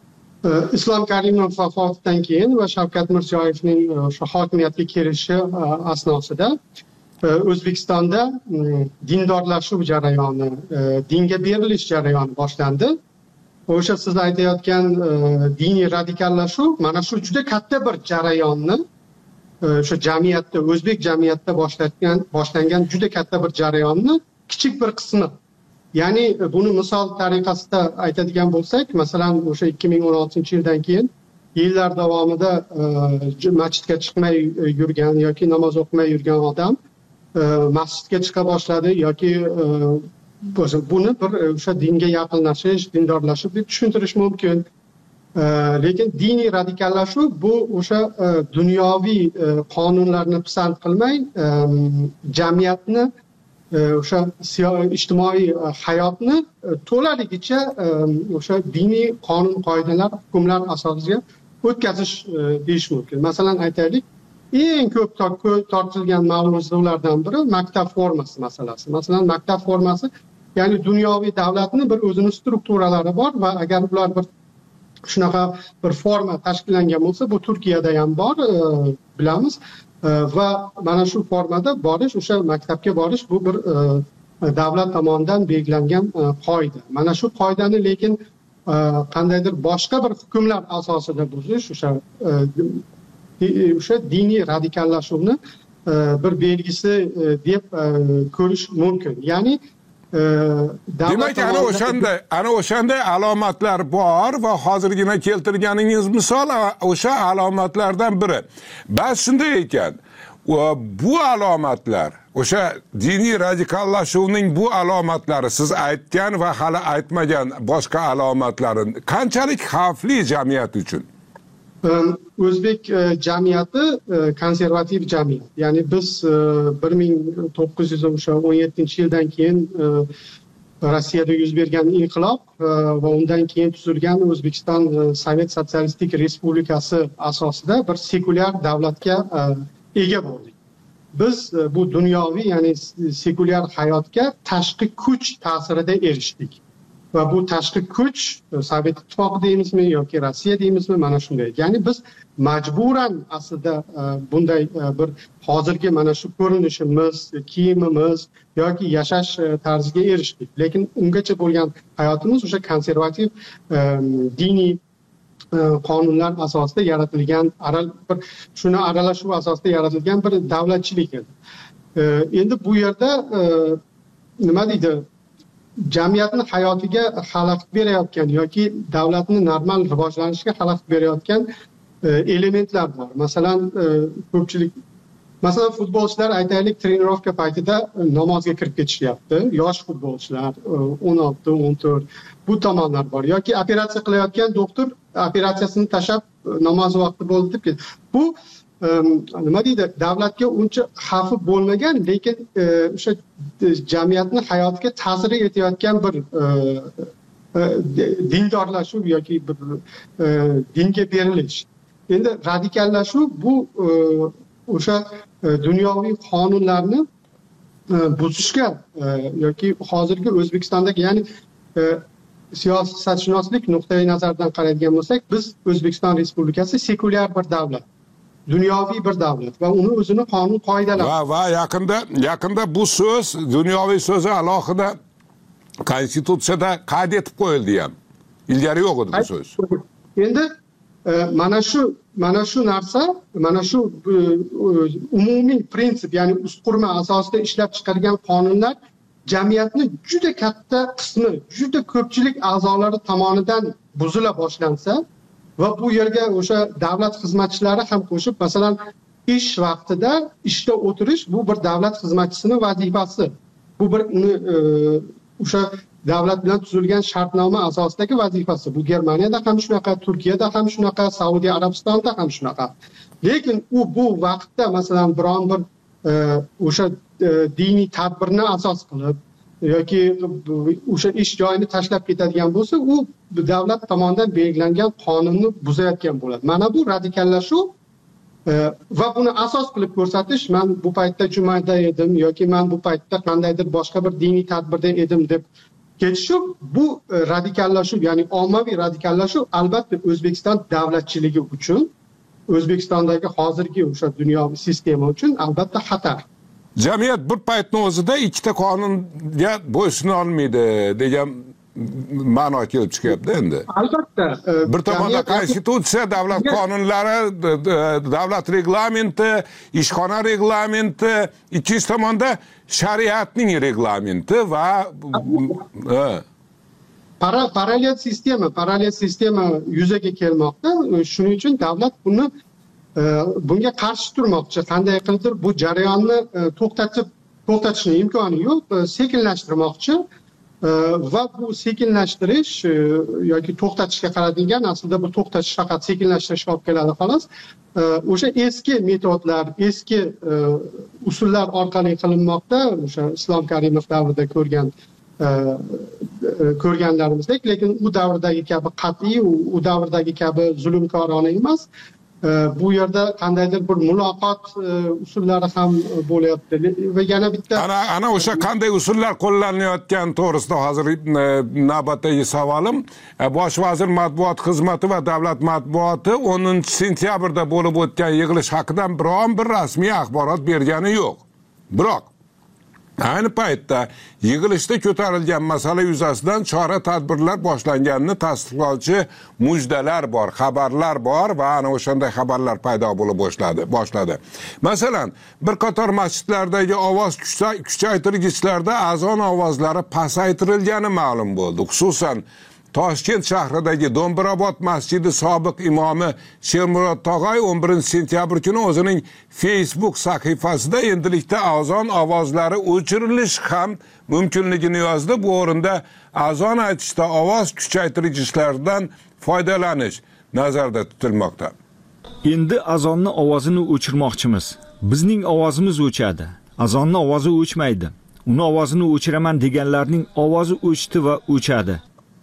Islom Karimov vafotidan keyin va Shavkat Mirziyoyevning o'sha hokimiyatga kelishi asnosida O'zbekistonda dindorlashuv jarayoni, dinga berilish jarayoni boshlandi. O'sha siz aytayotgan diniy radikallashuv mana shu juda katta bir jarayonni o'sha jamiyatda, o'zbek jamiyatida boshlangan boshlangan juda katta bir jarayonni kichik bir qismi. Ya'ni buni misol tariqasida aytadigan bo'lsak, masalan, o'sha ikki ming o'n oltinchi yildan keyin yillar davomida masjidga chiqmay yurgan yoki namoz o'qimay yurgan odam masjidga chiqa boshladi yoki buni bir o'sha dinga yaqinlashish, dindorlashish deb tushuntirish mumkin. Lekin diniy radikallashuv bu o'sha dunyoviy qonunlarni pisand qilmay, jamiyatni o'sha ijtimoiy hayotni to'laligicha o'sha diniy qonun qoidalar, hukmlar asosiga o'tkazish deyish mumkin. Masalan aytaylik, eng ko'p tortilgan mavzulardan biri maktab formasi masalasi. Masalan, maktab formasi, ya'ni dunyoviy davlatni bir o'zini strukturalari bor va agar ular bir shunaqa bir forma tashkillangan bo'lsa, bu Turkiyada ham bor, bilamiz. Va mana shu formada borish, o'sha maktabga borish bu bir davlat tomonidan belgilangan qoida. Mana shu qoidani lekin qandaydir boshqa bir hukmlar asosida buzish o'sha o'sha diniy radikallashuvni bir belgisi deb ko'rish mumkin. Ya'ni demak, ana o'shanday ana o'shanday alomatlar bor va hozirgina keltirganingiz misol o'sha alomatlardan biri. Bas shunday ekan, bu alomatlar, o'sha diniy radikallashuvning bu alomatlari, siz aytgan va hali aytmagan boshqa alomatlari qanchalik xavfli jamiyat uchun? O'zbek jamiyati konservativ jamiyat. Ya'ni biz bir ming to'qqiz yuz o'n yettinchi yildan keyin Rossiyada yuz bergan inqilob va undan keyin tuzilgan O'zbekiston Sovet Sotsialistik Respublikasi asosida bir sekulyar davlatga ega bo'ldik. Biz bu dunyoviy, ya'ni sekulyar hayotga tashqi kuch ta'sirida erishdik. Va bu tashqi kuch Sovet ittifoqi deymizmi yoki Rossiya deymizmi, mana shunday. Ya'ni biz majburan aslida bunday bir hozirgi mana shu ko'rinishimiz, kiyimimiz yoki yashash tarziga erishdik. Lekin ungacha bo'lgan hayotimiz o'sha konservativ diniy qonunlar asosida yaratilgan, bir shuni aralashuv asosida yaratilgan bir davlatchilik edi. Endi bu yerda nima deydi, jamiyatni hayotiga xalaqit berayotgan yoki davlatni normal rivojlanishiga xalaqit berayotgan elementlar bor. Masalan, ko'pchilik, masalan, futbolchilar aytaylik, trenirovka paytida namozga kirib ketishyapti. Yosh futbolchilar o'n olti o'n to'rt, bu tomonlar bor. Yoki operatsiya qilayotgan doktor operatsiyasini tashlab namoz vaqti bo'ldi deb ketdi. Bu nima deydi, davlatga uncha xavfi bo'lmagan, lekin o'sha jamiyatni hayotiga ta'sir etayotgan bir dindorlashuv yoki bir dinga berilish. Endi radikallashuv bu o'sha dunyoviy qonunlarni buzishga yoki hozirgi O'zbekistondagi, ya'ni siyosatshunoslik nuqtai nazaridan qaraydigan bo'lsak, biz O'zbekiston Respublikasi sekulyar bir davlat, dunyoviy bir davlat va uni o'zini qonun qoidalari va va yaqinda yaqinda bu so'z, dunyoviy so'zi alohida konstitutsiyada qayd etib qo'yildi ham. Ilgari yo'q edi bu so'z. Endi mana shu mana shu narsa, mana shu umumiy prinsip, ya'ni usqurma asosida ishlab chiqarilgan qonunlar jamiyatni juda katta qismi, juda ko'pchilik a'zolari tomonidan buzila boshlansa va bu yerga o'sha davlat xizmatchilari ham qo'shib, masalan, ish vaqtida ishda o'tirish, bu bir davlat xizmatchisini vazifasi. Bu bir uni o'sha davlat bilan tuzilgan shartnoma asosidagi vazifasi. Bu Germaniyada ham shunaqa, Turkiyada ham shunaqa, Saudiya Arabistonida ham shunaqa. Lekin u bu vaqtda masalan biron bir o'sha diniy tadbirni asos qilib yoki o'sha ish joyini tashlab ketadigan bo'lsa, u davlat tomonidan belgilangan qonunni buzayotgan bo'ladi. Mana bu radikallashuv va buni asos qilib ko'rsatish, men bu paytda jumada edim yoki men bu paytda qandaydir boshqa bir diniy tadbirda edim deb ketishuv, bu radikallashuv, ya'ni ommaviy radikallashuv albatta O'zbekiston davlatchiligi uchun, O'zbekistondagi hozirgi o'sha dunyoviy sistema uchun albatta xatar. Jamiyat bir paytning o'zida ikkita qonunga bo'ysuna olmaydi degan ma'no kelib chiqyapti endi. Albatta. Bir tomonda konstitutsiya, davlat qonunlari, davlat reglamenti, ishxona reglamenti, ikkinchi tomonda shariatning reglamenti va parallel sistema, parallel sistema yuzaga kelmoqda. Shuning uchun davlat buni bunga qarshi turmoqchi. Qanday qildir bu jarayonni to'xtatib to'xtatishning imkoni yo'q, sekinlashtirmoqchi. Va bu sekinlashtirish yoki to'xtatishga qaratilgan, aslida bu to'xtatish faqat sekinlashtirish olib keladi xolos. O'sha eski metodlar, eski usullar orqali qilinmoqda, o'sha Islom Karimov davrida ko'rgan ko'rganlarimizdek, lekin u davrdagi kabi qat'iy, u davrdagi kabi zulmkorona emas. Bu yerda qandaydir bir muloqot usullari ham bo'lyapti va yana bitta ana ana o'sha qanday usullar qo'llanayotgan to'g'risida hozir navbatdagi savolim. Bosh vazir matbuot xizmati va davlat matbuoti o'ninchi sentyabrda bo'lib o'tgan yig'ilish haqida biron bir rasmiy axborot bergani yo'q. Biroq Ayni paytda yig'ilishda ko'tarilgan masala yuzasidan chora tadbirlar boshlanganini tasdiqlovchi mujdalar bor, xabarlar bor va ana o'shanday xabarlar paydo bo'lib boshladi. boshladi. Masalan, bir qator masjidlardagi ovoz kuchaytirgichlarda azon ovozlari pasaytirilgani ma'lum bo'ldi. Xususan, Toshkent shahridagi Do'mbirobod masjidi sobiq imomi Shermurod Tog'ay o'n birinchi sentyabr kuni o'zining Facebook sahifasida endilikda azon ovozlari o'chirilishi ham mumkinligini yozdi. Bu o'rinda azon aytishda ovoz kuchaytirgichlaridan foydalanish nazarda tutilmoqda. Endi azonni ovozini o'chirmoqchimiz. Bizning ovozimiz o'chadi. Azonni ovozi o'chmaydi. Uni ovozini o'chiraman deganlarning ovozi o'chdi va o'chadi.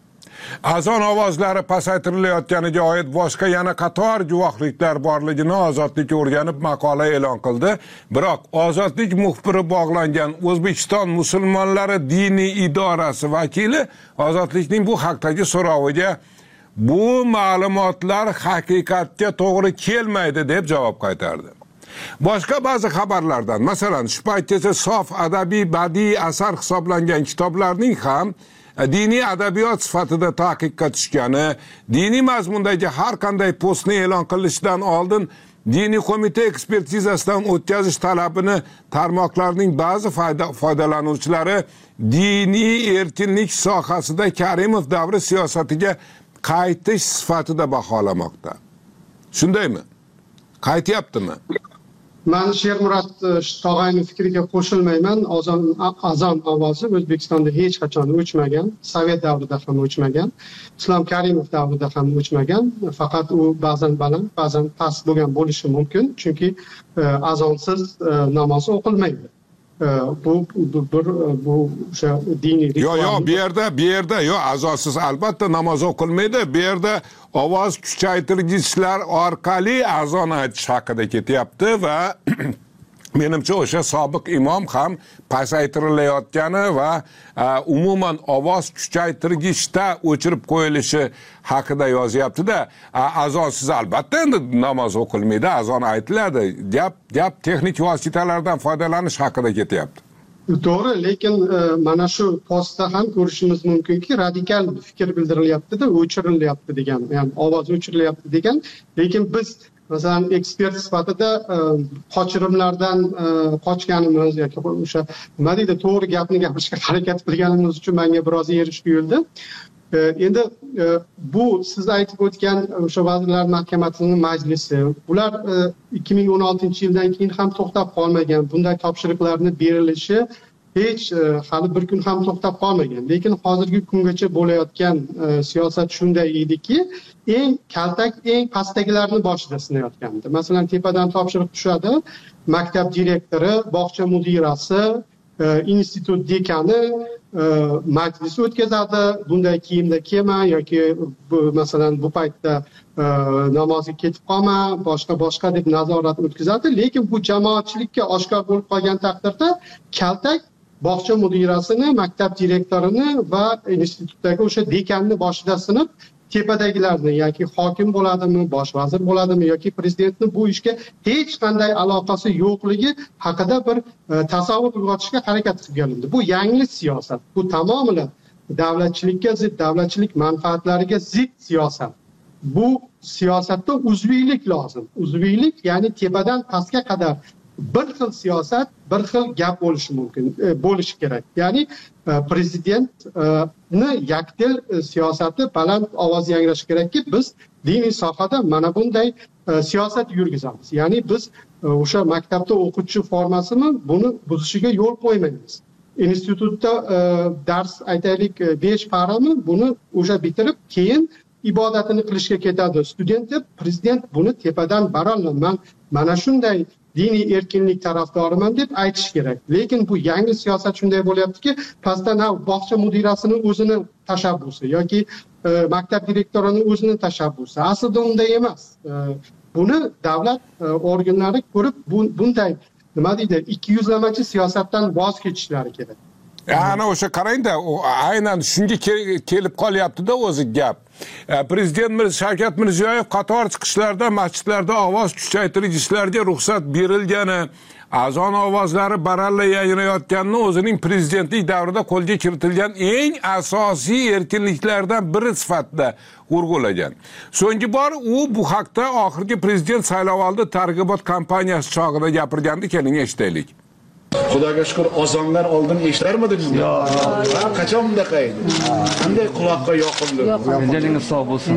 Azon ovozlari pasaytirilayotganiga oid boshqa yana qator guvohliklar borligini Ozodlik o'rganib maqola e'lon qildi. Biroq Ozodlik muxbiri bog'langan O'zbekiston musulmonlari diniy idorasi vakili Ozodlikning bu haqdagi so'roviga bu ma'lumotlar haqiqatga to'g'ri kelmaydi deb javob qaytardi. Boshqa ba'zi xabarlardan, masalan, shu paytgacha sof adabiy badiiy asar hisoblangan kitoblarning ham diniy adabiyot sifatida taqiqqa tushgani, diniy mazmundagi har qanday postni e'lon qilishidan oldin diniy qo'mita ekspertizasidan o'tkazish talabini tarmoqlarning ba'zi foydalanuvchilari diniy erkinlik sohasida Karimov davri siyosatiga qaytish sifatida baholamoqda. Shundaymi? Qaytyaptimi? Men Shermurod Tog'ayning fikriga qo'shilmayman. Azon azon ovozi O'zbekistonda hech qachon o'chmagan, Sovet davrida ham o'chmagan, Islom Karimov davrida ham o'chmagan. Faqat u ba'zan baland, ba'zan past bo'lgan bo'lishi mumkin, chunki azonsiz namoz o'qilmaydi. Bu bir bu o'sha diniy Yo yo bu yerda bu yerda yo azonsiz albatta namoz o'qilmaydi. Bu yerda ovoz kuchaytirgichlar orqali azon aytish haqida ketyapti va menimcha o'sha sobiq imom ham pasaytirilayotgani va umuman ovoz kuchaytirgichda o'chirib qo'yilishi haqida yozyapti-da. Azonsiz albatta endi namoz o'qilmaydi, azon aytiladi. Gap gap texnik vositalardan foydalanish haqida ketyapti. To'g'ri, lekin mana shu postda ham ko'rishimiz mumkinki, radikal fikr bildirilyapti-da, o'chirilyapti degan, ya'ni ovoz o'chirilyapti degan, lekin biz masalan ekspert sifatida qochirimlardan qochganimiz yoki o'sha nima deydi, to'g'ri gapni gapirishga harakat qilganimiz uchun menga biroz erish tuyuldi. Endi bu siz aytib o'tgan o'sha Vazirlar Mahkamasining majlisi, ular ikki ming o'n oltinchi yildan keyin ham to'xtab qolmagan. Bunday topshiriqlarni berilishi hech hali bir kun ham to'xtab qolmagan. Lekin hozirgi kungacha bo'layotgan siyosat shunday ediki, eng kaltak eng pastdagilarni boshida sinayotgandi. Masalan, tepadan topshiriq tushadi, maktab direktori, bog'cha mudirasi, institut dekani majlis o'tkazadi, bunday kiyimda kelma yoki masalan bu paytda namozga ketib qolma, boshqa boshqa deb nazorat o'tkazadi. Lekin bu jamoatchilikka oshkor bo'lib qolgan taqdirda kaltak bog'cha mudirasini, maktab direktorini va institutdagi o'sha dekanni boshida sinib, tepadagilarni yoki hokim bo'ladimi, bosh vazir bo'ladimi yoki prezidentni bu ishga hech qanday aloqasi yo'qligi haqida bir tasavvur uyg'otishga harakat qilgandi. Bu yangi siyosat. Bu tamomila davlatchilikka zid, davlatchilik manfaatlariga zid siyosat. Bu siyosatda uzviylik lozim. Uzviylik, ya'ni tepadan pastga qadar bir xil siyosat, bir xil gap bo'lishi mumkin, bo'lishi kerak. Ya'ni prezidentni yakdil siyosati baland ovoz yangrashi kerakki, biz diniy sohada mana bunday siyosat yurgizamiz. Ya'ni biz o'sha maktabda o'quvchi formasini buni buzishiga yo'l qo'ymaymiz. Institutda dars aytaylik besh parami, buni o'sha bitirib keyin ibodatini qilishga ketadi student deb, prezident buni tepadan baralla man mana shunday diniy erkinlik tarafdoriman deb aytish kerak. Lekin bu yangi siyosat shunday bo'lyaptiki, pastdan bog'cha mudirasini o'zini tashabbusi yoki maktab direktorining o'zini tashabbusi. Aslida unday emas. Buni davlat organlari ko'rib bunday nima deydi, ikki yuzlamachi siyosatdan voz kechishlari kerak. Ana o'sha qarangda, aynan shunga kelib qolyapti-da o'zi gap. Prezident Shavkat Mirziyoyev qator chiqishlarda masjidlarda ovoz kuchaytirgichlarga ruxsat berilgani, azon ovozlari baralla yangrayotganini o'zining prezidentlik davrida qo'lga kiritilgan eng asosiy erkinliklardan biri sifatida urg'ulagan. So'nggi bor u bu haqda oxirgi prezident saylovoldi targ'ibot kampaniyasi chog'ida gapirgandi, keling eshitaylik. Xudoga shukr, azonlar oldin eshitarmidingiz? Yo'q. Qachon bunaqa edi? Qanday quloqqa yoqimli. Dilingiz sog' bo'lsin.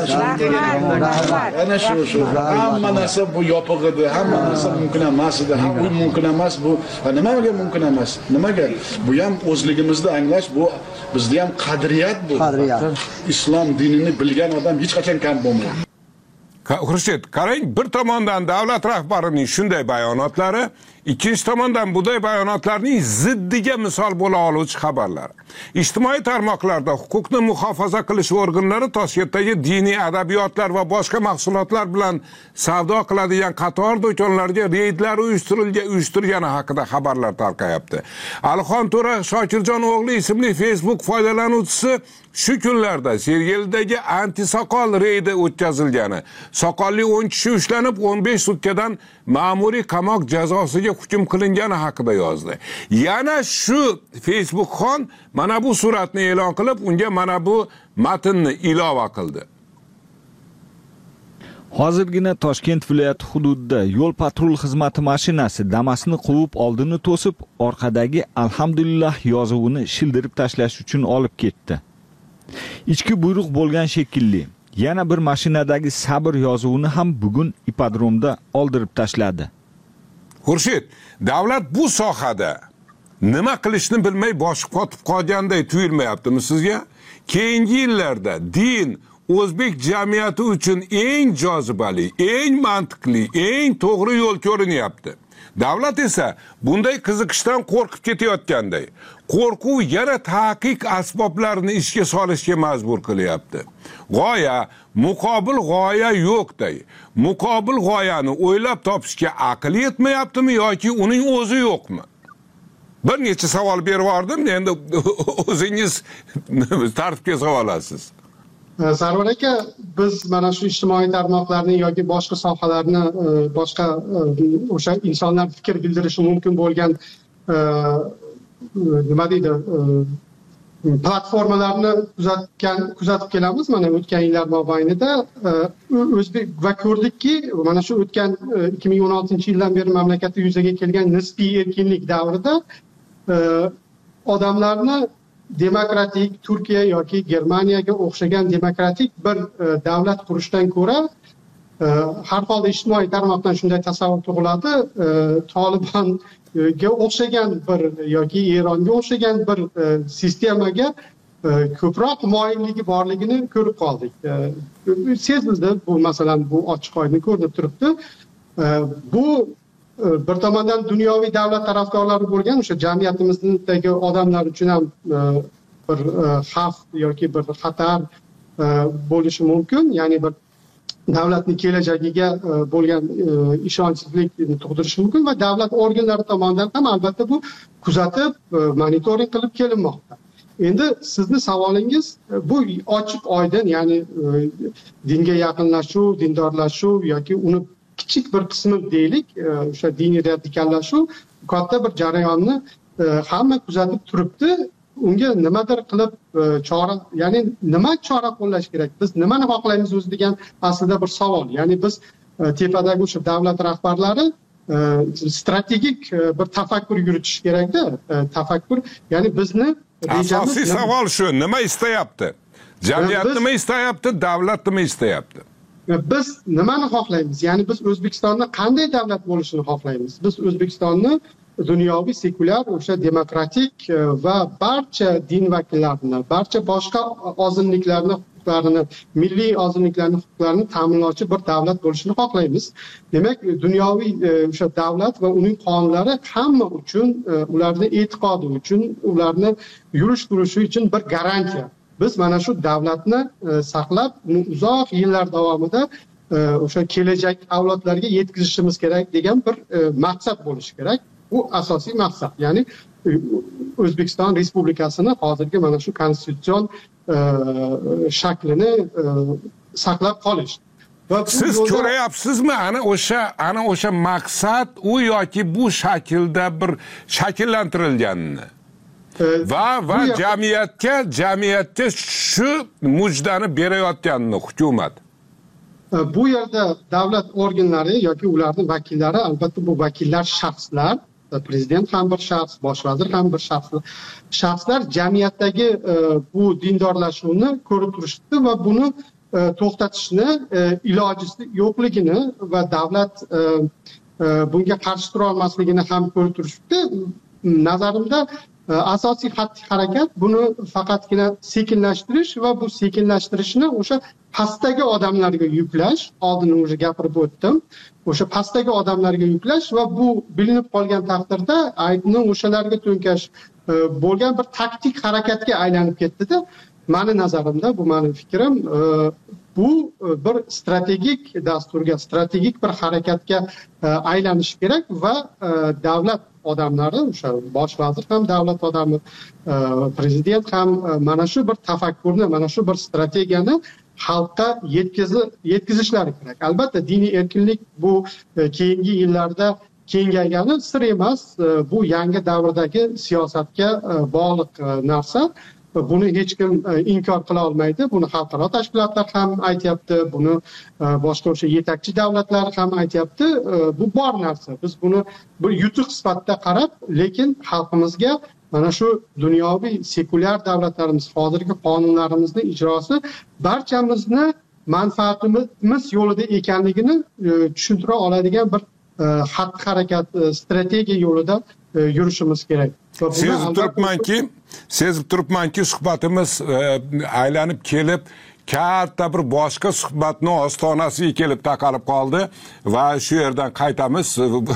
Ana shu shu. Hamma narsa bu yopiq edi, hamma narsa mumkin emas edi. Ha, bu mumkin emas, bu nimaga mumkin emas? Nimaga? Bu ham o'zligimizni anglash, bu bizda ham qadriyat bu. Qadriyat. Islom dinini bilgan odam hech qachon kam bo'lmaydi. Xurshid, qarang, bir tomondan davlat rahbarining shunday bayonotlari, ikkinchi tomondan bunday bayonotlarning ziddiga misol bo'la oluvchi xabarlar. Ijtimoiy tarmoqlarda huquqni muhofaza qilish organlari Toshkentdagi diniy adabiyotlar va boshqa mahsulotlar bilan savdo qiladigan qator do'konlarga reydlar uyushtirilgani haqida xabarlar tarqayapti. Alixon To'ra Shokirjon o'g'li ismli Facebook foydalanuvchisi shu kunlarda Sergelidagi antisoqol reydi o'tkazilgani, soqolli o'n kishi ushlanib o'n besh sutkadan ma'muriy qamoq jazosiga hukm qilingani haqida yozdi. Yana shu Facebook xon mana bu suratni e'lon qilib, unga mana bu matnni ilova qildi. Hozirgina Toshkent viloyati hududida yo'l patrul xizmati mashinasi Damas'ni quvib oldini to'sib, orqadagi alhamdulillah yozuvini shildirib tashlash uchun olib ketdi. Ichki buyruq bo'lgan shekilli. Yana bir mashinadagi sabr yozuvini ham bugun ipodromda oldirib tashladi. Xurshid, davlat bu sohada nima qilishni bilmay boshib qotib qolganday tuyulmayaptimi sizga? Keyingi yillarda din o'zbek jamiyati uchun eng jozibali, eng mantiqli, eng to'g'ri yo'l ko'rinyapti. Davlat esa bunday qiziqishdan qo'rqib ketayotganday, qo'rquv yana taqiq asboblarini ishga solishga majbur qilyapti. G'oya, muqobil g'oya yo'qday. Muqobil g'oyani o'ylab topishga aql yetmayaptimi yoki uning o'zi yo'qmi? Bir necha savol berib yubordim, endi o'zingiz tartibga solib olasiz. Sarvar aka, biz mana shu ijtimoiy tarmoqlarni yoki boshqa sohalarni, boshqa o'sha insonlar fikr bildirishi mumkin bo'lgan nima deydi, platformalarni kuzatgan kuzatib kelamiz. Mana o'tgan yillar mobaynida o'zbek va ko'rdikki, mana shu o'tgan ikki ming o'n oltinchi yildan beri mamlakatda yuzaga kelgan nisbiy erkinlik davrida odamlarni demokratik Turkiya yoki Germaniyaga o'xshagan demokratik bir davlat qurishdan ko'ra, har holda ijtimoiy tarmoqdan shunday tasavvur tug'iladi, Tolibonga o'xshagan bir yoki Eronga o'xshagan bir sistemaga ko'proq moyilligi borligini ko'rib qoldik. Sezildi, bu masalan bu ochiq oydin ko'rinib turibdi. Bu bir tomondan dunyoviy davlat tarafdorlari bo'lgan o'sha jamiyatimizdagi odamlar uchun ham bir xavf yoki bir xatar bo'lishi mumkin. Ya'ni bir davlatning kelajagiga bo'lgan ishonchsizlikni tug'dirishi mumkin va davlat organlari tomonidan ham albatta bu kuzatib, monitoring qilib kelinmoqda. Endi sizni savolingiz bu ochiq oydin, ya'ni dinga yaqinlashuv, dindorlashuv yoki uni kichik bir qismi deylik, o'sha diniy radikallashuv katta bir jarayonni hamma kuzatib turibdi. Unga nimadir qilib chora, ya'ni nima chora qo'llash kerak? Biz nimani xohlaymiz o'zi degan aslida bir savol. Ya'ni biz tepadagi o'sha davlat rahbarlari strategik bir tafakkur yuritish kerak-da. Tafakkur, ya'ni bizni asosiy savol shu, nima istayapti? Jamiyat nima istayapti, davlat nima istayapti? Biz nimani xohlaymiz? Ya'ni biz O'zbekistonda qanday davlat bo'lishini xohlaymiz? Biz O'zbekistonni dunyoviy sekulyar, o'sha demokratik va barcha din vakillarini, barcha boshqa ozunliklarni huquqlarini, milliy ozunliklarning huquqlarini ta'minlovchi bir davlat bo'lishini xohlaymiz. Demak, dunyoviy o'sha davlat va uning qonunlari hamma uchun, ularning e'tiqodi uchun, ularni yurish turishi uchun bir garantiya. Biz mana shu davlatni saqlab, uni uzoq yillar davomida o'sha kelajak avlodlarga yetkazishimiz kerak degan bir maqsad bo'lishi kerak. Bu asosiy maqsad. Ya'ni O'zbekiston Respublikasini hozirgi mana shu konstitutsion shaklini saqlab qolish. Siz ko'ryapsizmi ana o'sha ana o'sha maqsad u yoki bu shaklda bir shakllantirilganini? Va va jamiyatga jamiyatga shu mujdani berayotganini hukumat. Bu yerda davlat organlari yoki ularning vakillari, albatta bu vakillar shaxslar, prezident ham bir shaxs, bosh vazir ham bir shaxs. Shaxslar jamiyatdagi bu dindorlashuvni ko'rib turishdi va buni to'xtatishni ilojisi yo'qligini va davlat bunga qarshi tura olmasligini ham ko'rib turishdi. Nazarimda asosiy xatti-harakat buni faqatgina sekinlashtirish va bu sekinlashtirishni o'sha pastdagi odamlarga yuklash, oldin уже gapirib o'tdim. O'sha pastdagi odamlarga yuklash va bu bilinib qolgan taqdirda aybni o'shalarga to'nkash bo'lgan bir taktik harakatga aylanib ketdi-da. Mani nazarimda, bu meni fikrim, bu bir strategik dasturga, strategik bir harakatga aylanishi kerak va davlat odamlari, o'sha bosh vazir ham davlat odami, prezident ham mana shu bir tafakkurni, mana shu bir strategiyani xalqqa yetkazishlari kerak. Albatta diniy erkinlik bu keyingi yillarda kengaygani sir emas, bu yangi davrdagi siyosatga bog'liq narsa. Buni hech kim inkor qila olmaydi. Buni xalqaro tashkilotlar ham aytyapti, buni boshqa o'sha yetakchi davlatlar ham aytyapti. Bu bor narsa. Biz buni bir yutuq sifatida qarab, lekin xalqimizga mana shu dunyoviy sekulyar davlatlarimiz hozirgi qonunlarimizning ijrosi barchamizni manfaatimiz yo'lida ekanligini tushuntira oladigan bir xatti-harakat, strategiya yo'lida yurishimiz kerak. Sezib turibmanki, sezib turibmanki suhbatimiz aylanib kelib katta bir boshqa suhbatning ostonasiga kelib taqalib qoldi va shu yerdan qaytamiz.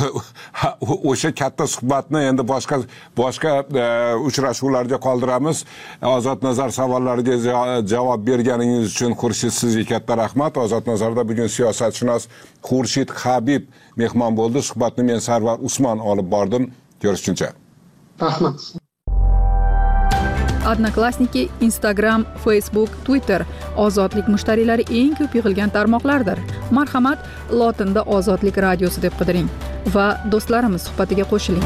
O'sha katta suhbatni endi boshqa boshqa uchrashuvlarga qoldiramiz. Ozod Nazar savollariga javob berganingiz uchun Xurshid sizga katta rahmat. Ozod Nazarda bugun siyosatshunos Xurshid Habib mehmon bo'ldi. Suhbatni men Sarvar Usmon olib bordim. Görüşünce. Rahmat. Odnoklassniki, Instagram, Facebook, Twitter ozodlik mushtariylari eng ko'p yig'ilgan tarmoqlardir. Marhamat, lotinda Ozodlik radiosi deb qidiring va do'stlarimiz suhbatiga qo'shiling.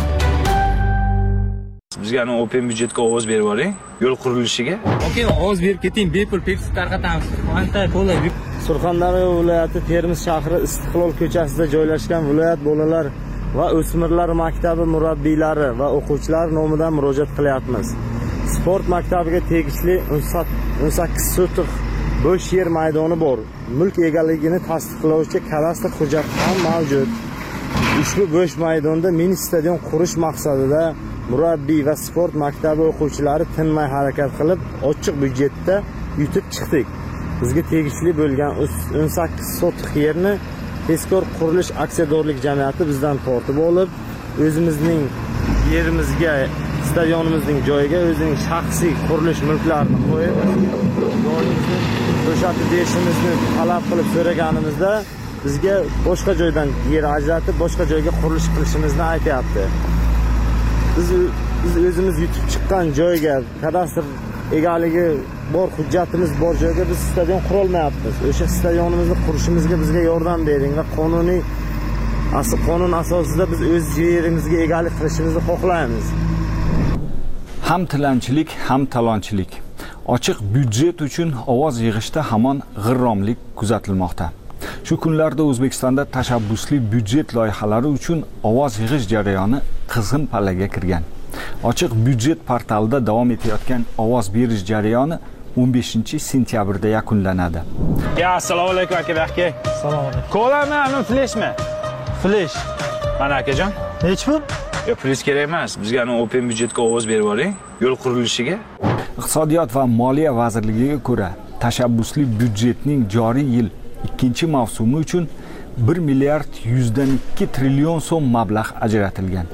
Bizga open byudjetga ovoz berib yuboring, yo'l qurilishiga. Okay, ovoz berib keting, bepul tekstit tarqatamiz. Qancha to'la. Surxondaryo viloyati Termiz shahri Istiqlol ko'chasida joylashgan viloyat bolalar va o'smirlar maktabi murabbiylari va o'quvchilari nomidan murojaat qilyapmiz. Sport maktabiga tegishli o'n sakkiz sotix bo'sh yer maydoni bor. Mulk egaligini tasdiqlovchi kadastr hujjati ham mavjud. Ushbu bo'sh maydonda mini stadion qurish maqsadida murabbiy va sport maktabi o'quvchilari tinmay harakat qilib, ochiq byudjetda yutib chiqdik. Bizga tegishli bo'lgan o'n sakkiz sotix yerni Tezkor qurilish aksiyadorlik jamiyati bizdan tortib olib, o'zimizning yerimizga, stadionimizning joyiga o'zining shaxsiy qurilish mulklarini qo'yib, joyimizni bo'shatib berishimizni talab qilib so'raganimizda bizga boshqa joydan yer ajratib, boshqa joyga qurilish qilishimizni aytayapti. Biz biz o'zimiz yutib chiqqan joyga, kadastr egaligi bor hujjatimiz bor joyga biz stadion qura olmayapmiz. O'sha stadionimizni qurishimizga bizga yordam bering va qonuniy asl qonun asosida biz o'z yerimizga egalik qilishimizni xohlaymiz. Ham tilanchilik, ham talonchilik. Ochiq byudjet uchun ovoz yig'ishda hamon g'irromlik kuzatilmoqda. Shu kunlarda O'zbekistonda tashabbusli byudjet loyihalari uchun ovoz yig'ish jarayoni qizg'in pallaga kirgan. Ochiq byudjet portalida davom etayotgan ovoz berish jarayoni o'n beshinchi sentyabrda yakunlanadi. Ya, assalomu alaykum aka. Assalomu alaykum. Kolami, uni fleshmi? Flesh. Mana akajon. Nechmi? Yo, flesh kerak emas. Bizga open byudjetga ovoz berib yuboring, yo'l qurilishiga. Iqtisodiyot va Moliya vazirligiga ko'ra, tashabbusli byudjetning joriy yil ikkinchi mavsumi uchun bir milliard yuzdan ikki trillion so'm mablag' ajratilgan.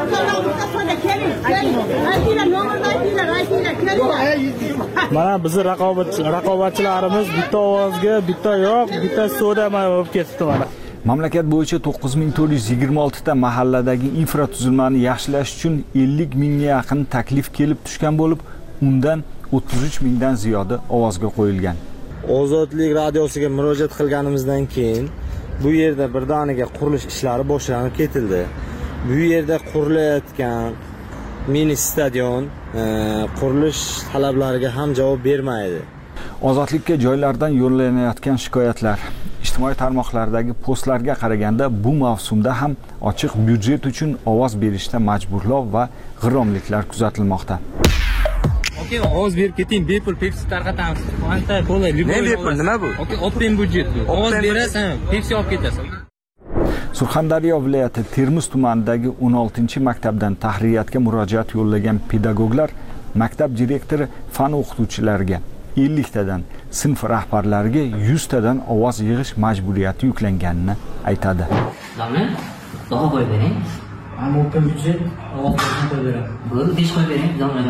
Mana bizni raqobatchi raqobatchilarimiz bitta ovozga bitta yo'q, bitta so'da bo'lib ketdi mana. Mamlakat bo'yicha to'qqiz ming to'rt yuz yigirma olti ta mahalladagi infratuzilmani yaxshilash uchun ellik mingga yaqin taklif kelib tushgan bo'lib, undan o'ttiz uch mingdan ziyodi ovozga qo'yilgan. Ozodlik radiosiga murojaat qilganimizdan keyin bu yerda birdaniga qurilish ishlari boshlanib ketildi. Bu yerda qurilayotgan mini stadion qurilish talablariga ham javob bermaydi. Ozodlikka joylardan yo'llanayotgan shikoyatlar ijtimoiy tarmoqlardagi postlarga qaraganda bu mavsumda ham ochiq byudjet uchun ovoz berishda majburlov va g'irromliklar kuzatilmoqda. Okey, ovoz berib keting, bepul Pepsi tarqatamiz. Qancha bo'lay, ne bepul, nima bu? Okey, open byudjet bu. Ovoz berasan, Pepsi olib ketasiz. Surxondaryo viloyati Termiz tumanidagi o'n oltinchi maktabdan tahririyatga murojaat yo'llagan pedagoglar maktab direktori fan o'qituvchilariga ellik tadan, sinf rahbarlariga yuz tadan ovoz yig'ish majburiyati yuklanganini aytadi. Domla, daha qo'yib bering. Ammo open byudjet ovoz berishni qo'yib beraman. Bo'ldi, besh qo'yib bering, domla.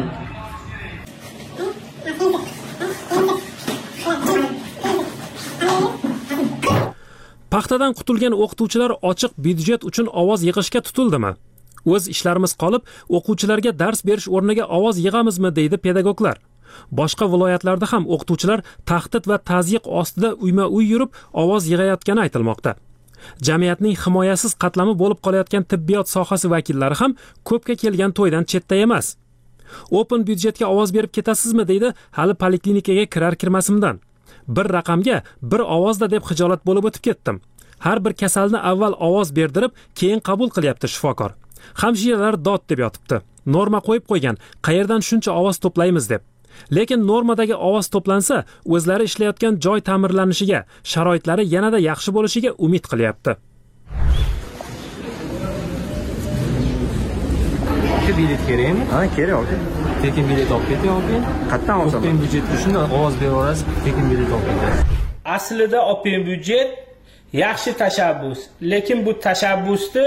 Paxtadan qutulgan o'qituvchilar ochiq byudjet uchun ovoz yig'ishga tutildimi? O'z ishlarimiz qolib, o'quvchilarga dars berish o'rniga ovoz yig'amizmi deydi pedagoglar. Boshqa viloyatlarda ham o'qituvchilar tahdid va tazyiq ostida uyma-uy yurib ovoz yig'ayotgani aytilmoqda. Jamiyatning himoyasiz qatlami bo'lib qolayotgan tibbiyot sohasi vakillari ham ko'pga kelgan to'ydan chetda emas. Open byudjetga ovoz berib ketasizmi deydi hali poliklinikaga kirar kirmasimdan. Bir raqamga bir ovozda deb xijolat bo'lib o'tib ketdim. Har bir kasalni avval ovoz berdirib, keyin qabul qilyapti shifokor. Hamshiralar dod deb yotibdi. Norma qo'yib qo'ygan, qayerdan shuncha ovoz to'playmiz deb. Lekin normadagi ovoz to'plansa, o'zlari ishlayotgan joy ta'mirlanishiga, sharoitlari yanada yaxshi bo'lishiga umid qilyapti. Bilet kerakmi? Ha, kerak, aka. Tekin bilet olib keting, aka. Qayerdan olsam? Open byudjet shunda ovoz beraverasiz, tekin bilet olib ketasiz. Aslida open byudjet yaxshi tashabbus, lekin bu tashabbusni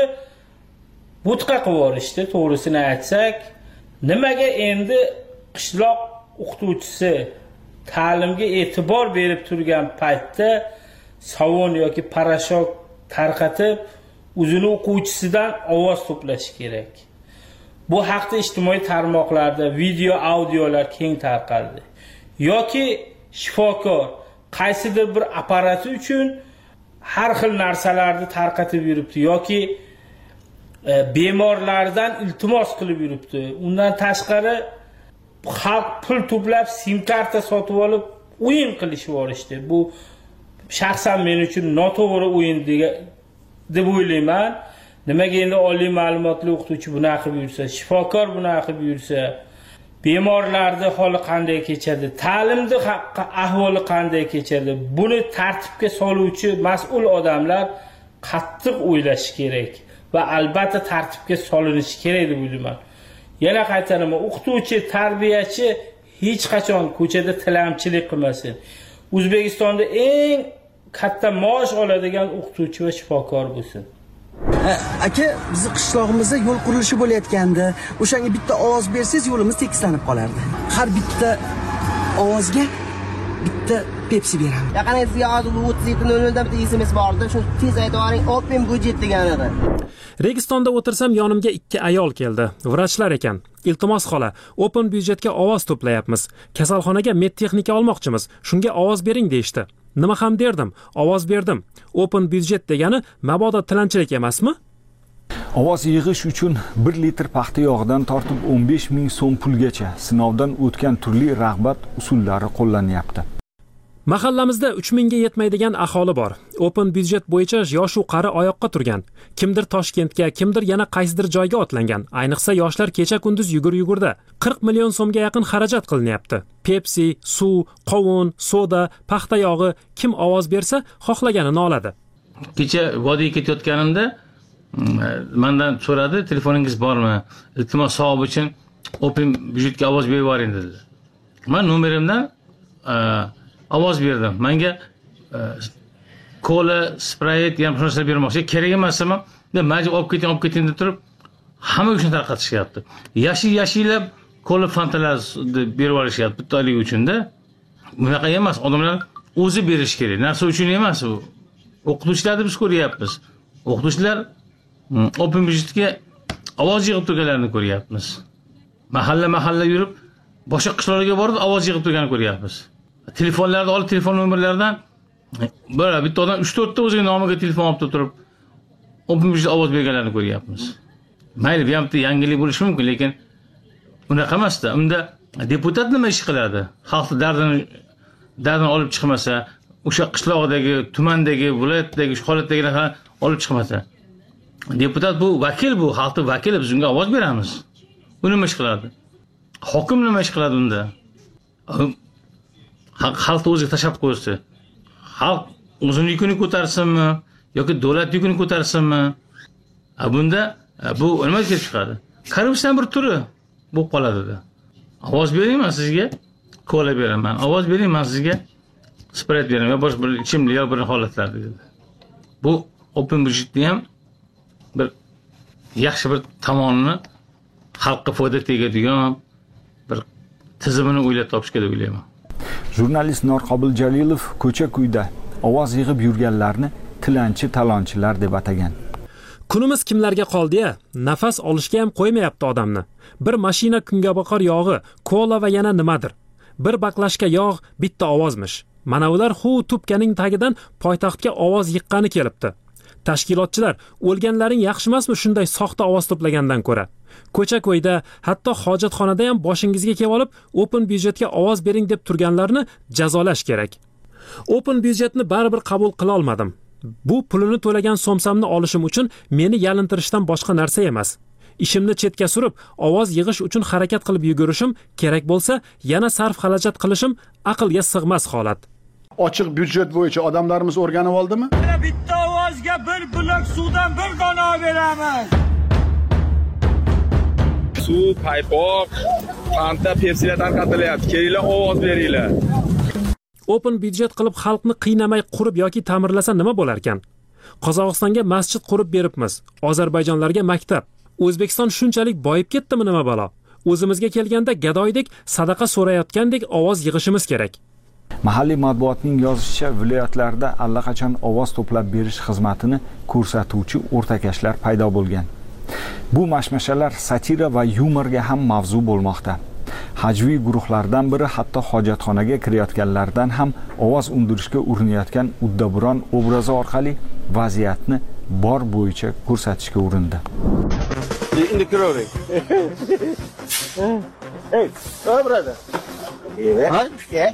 butqa qilib yuborishdi, to'g'risini aytsak. Nimaga endi qishloq o'qituvchisi ta'limga e'tibor berib turgan paytda savon yoki parashok tarqatib, o'zini o'quvchisidan ovoz to'plash kerak. Bu haqda ijtimoiy tarmoqlarda video, audiolar keng tarqaldi. Yoki shifokor qaysidir bir apparati uchun har xil narsalarni tarqatib yuribdi yoki e, bemorlardan iltimos qilib yuribdi. Undan tashqari xalq pul to'plab sim karta sotib olib o'yin qilishib yuborishdi. Bu shaxsan men uchun noto'g'ri o'yin deb o'ylayman. Nimaga endi oliy ma'lumotli o'qituvchi bunaqa qilib yursa, shifokor bunaqa qilib yursa, bemorlarning holi qanday kechadi, ta'limning ahvoli qanday kechadi? Buni tartibga soluvchi mas'ul odamlar qattiq o'ylashi kerak va albatta tartibga solinishi kerak deb o'ylayman. Yana qaytaraman, o'qituvchi, tarbiyachi hech qachon ko'chada tilamchilik qilmasin. O'zbekistonda eng katta maosh oladigan o'qituvchi va shifokor bo'lsin. Aka, bizni qishlog'imizda yo'l qurilishi bo'layotganda, o'shanga bitta ovoz bersangiz yo'limiz tekislanib qolardi. Har bitta ovozga bitta Pepsi beramiz. Yaqinda sizga hozir o'ttiz yetti nol nol da bitta S M S bordi. Shuni tez aytib yuboring, open byudjet degan edi. Registonda o'tirsam yonimga ikki ayol keldi. Vrachlar ekan. Iltimos xola, open byudjetga ovoz to'playapmiz. Kasalxonaga medtexnika olmoqchimiz. Shunga ovoz bering deyshti. Nima ham derdim? Ovoz berdim. Open byudjet degani mabodo tilanchilik emasmi? Ovoz yig'ish uchun bir litr paxta yog'idan tortib o'n besh ming so'm pulgacha sinovdan o'tgan turli rag'bat usullari qo'llanyapti. Mahallamizda uch mingga yetmaydigan aholi bor. Open byudjet bo'yicha yosh-u qari oyoqqa turgan. Kimdir Toshkentga, kimdir yana qaysidir joyga otlangan. Ayniqsa yoshlar kecha-kunduz yugur-yugurda. qirq million so'mga yaqin xarajat qilinyapti. Pepsi, suv, qovun, soda, paxta yog'i kim ovoz bersa xohlaganini oladi. Kecha vodiyga ketayotganimda mendan so'radi, telefoningiz bormi? Iltimos savob uchun open byudjetga ovoz berib yuboring dedi. Men nomerimdan ovoz berdim. Menga kola, Sprite ham narsa bermoqchi. Kerak emasmi? Men majbur olib keting, olib keting deb turib, hamma uchun tarqatishyapti. Yashi-yashilab kola, fantalar berib olishyapti bitta oylik uchun-da. Bunaqa emas, odamlar o'zi berish kerak. Narsa uchun emas u. o'qituvchilarni biz ko'ryapmiz. O'qituvchilar open byudjetga ovoz yig'ib turganlarini ko'ryapmiz. Mahalla-mahalla yurib, boshqa qishloqlarga borib ovoz yig'ib turganini ko'ryapmiz. Telefonlarni olib, telefon nomerlaridan bir bitta odam uch to'rt ta o'ziga nomiga telefon olib turib, open byudjetga ovoz berganlarini ko'ryapmiz. Mayli, bu ham yangilik bo'lishi mumkin, lekin unaqa emasda. Unda deputat nima ish qiladi? Xalqning dardini dardini olib chiqmasa, o'sha qishloqdagi, tumandagi, viloyatdagi, shu holatdagi narsalarni olib chiqmasa. Deputat bu vakil, bu xalqning vakili, biz unga ovoz beramiz. U nima ish qiladi? Hokim nima ish qiladi unda? Xalqni o'ziga tashlab qo'ysa, xalq o'zining yukini ko'tarsinmi yoki davlat yukini ko'tarsinmi? Bunda bu nima kelib chiqadi? Korrupsiyaning bir turi bo'lib qoladi. Ovoz bering, men sizga kola beraman. Ovoz bering, men sizga Sprite beraman. Boshqa bir ichimlik yo bir holatlarda dedi. Bu open byudjetni ham bir yaxshi bir tomonini xalqqa foyda tegadigan bir tizimini o'ylab topishga deb o'ylayman. Jurnalist Norqobil Jalilov ko'cha-kuyda ovoz yig'ib yurganlarni tilanchi talonchilar deb atagan. Kunimiz kimlarga qoldi-ya? Nafas olishga ham qo'ymayapti odamni. Bir mashina kungaboqar yog'i, kola va yana nimadir. Bir baklashka yog' bitta ovozmish. Mana ular hu tupkaning tagidan poytaxtga ovoz yiqqani kelibdi. Tashkilotchilar, o'lganlaring yaxshi emasmi shunday soxta ovoz to'plagandan ko'ra? Ko'cha-ko'yda, hatto hojatxonada ham boshingizga kelib olib, open byudjetga ovoz bering deb turganlarni jazolash kerak. Open byudjetni baribir qabul qila olmadim. Bu pulini to'lagan somsamni olishim uchun meni yalintirishdan boshqa narsa emas. Ishimni chetga surib, ovoz yig'ish uchun harakat qilib yugurishim, kerak bo'lsa, yana sarf xarajat qilishim aqlga sig'mas holat. Ochiq byudjet bo'yicha odamlarimiz o'rganib oldimi? Bitta ovozga bir blok suvdan bir dona beramiz. Suv, paypoq, Fanta, Pepsi'lar tarqatilyapti. Kelinglar, ovoz beringlar. Open byudjet qilib xalqni qiynamay qurib yoki ta'mirlasa nima bo'lar ekan? Qozog'istonga masjid qurib beribmiz, Ozarbayjonlarga maktab. O'zbekiston shunchalik boyib ketdimi nima balo? O'zimizga kelganda gadoydek sadaqa so'rayotgandek ovoz yig'ishimiz kerak. Mahalliy matbuotning yozishicha, viloyatlarda allaqachon ovoz to'plab berish xizmatini ko'rsatuvchi o'rtakashlar paydo bo'lgan. Bu mashmashalar satira va yumorga ham mavzu bo'lmoqda. Hajviy guruhlardan biri hatto hojatxonaga kirayotganlardan ham ovoz undirishga urinayotgan uddaburon obrazi orqali vaziyatni bor bo'yicha ko'rsatishga urindi. Endi ko'ravering. Hey, oh brother. Ha? Yeah.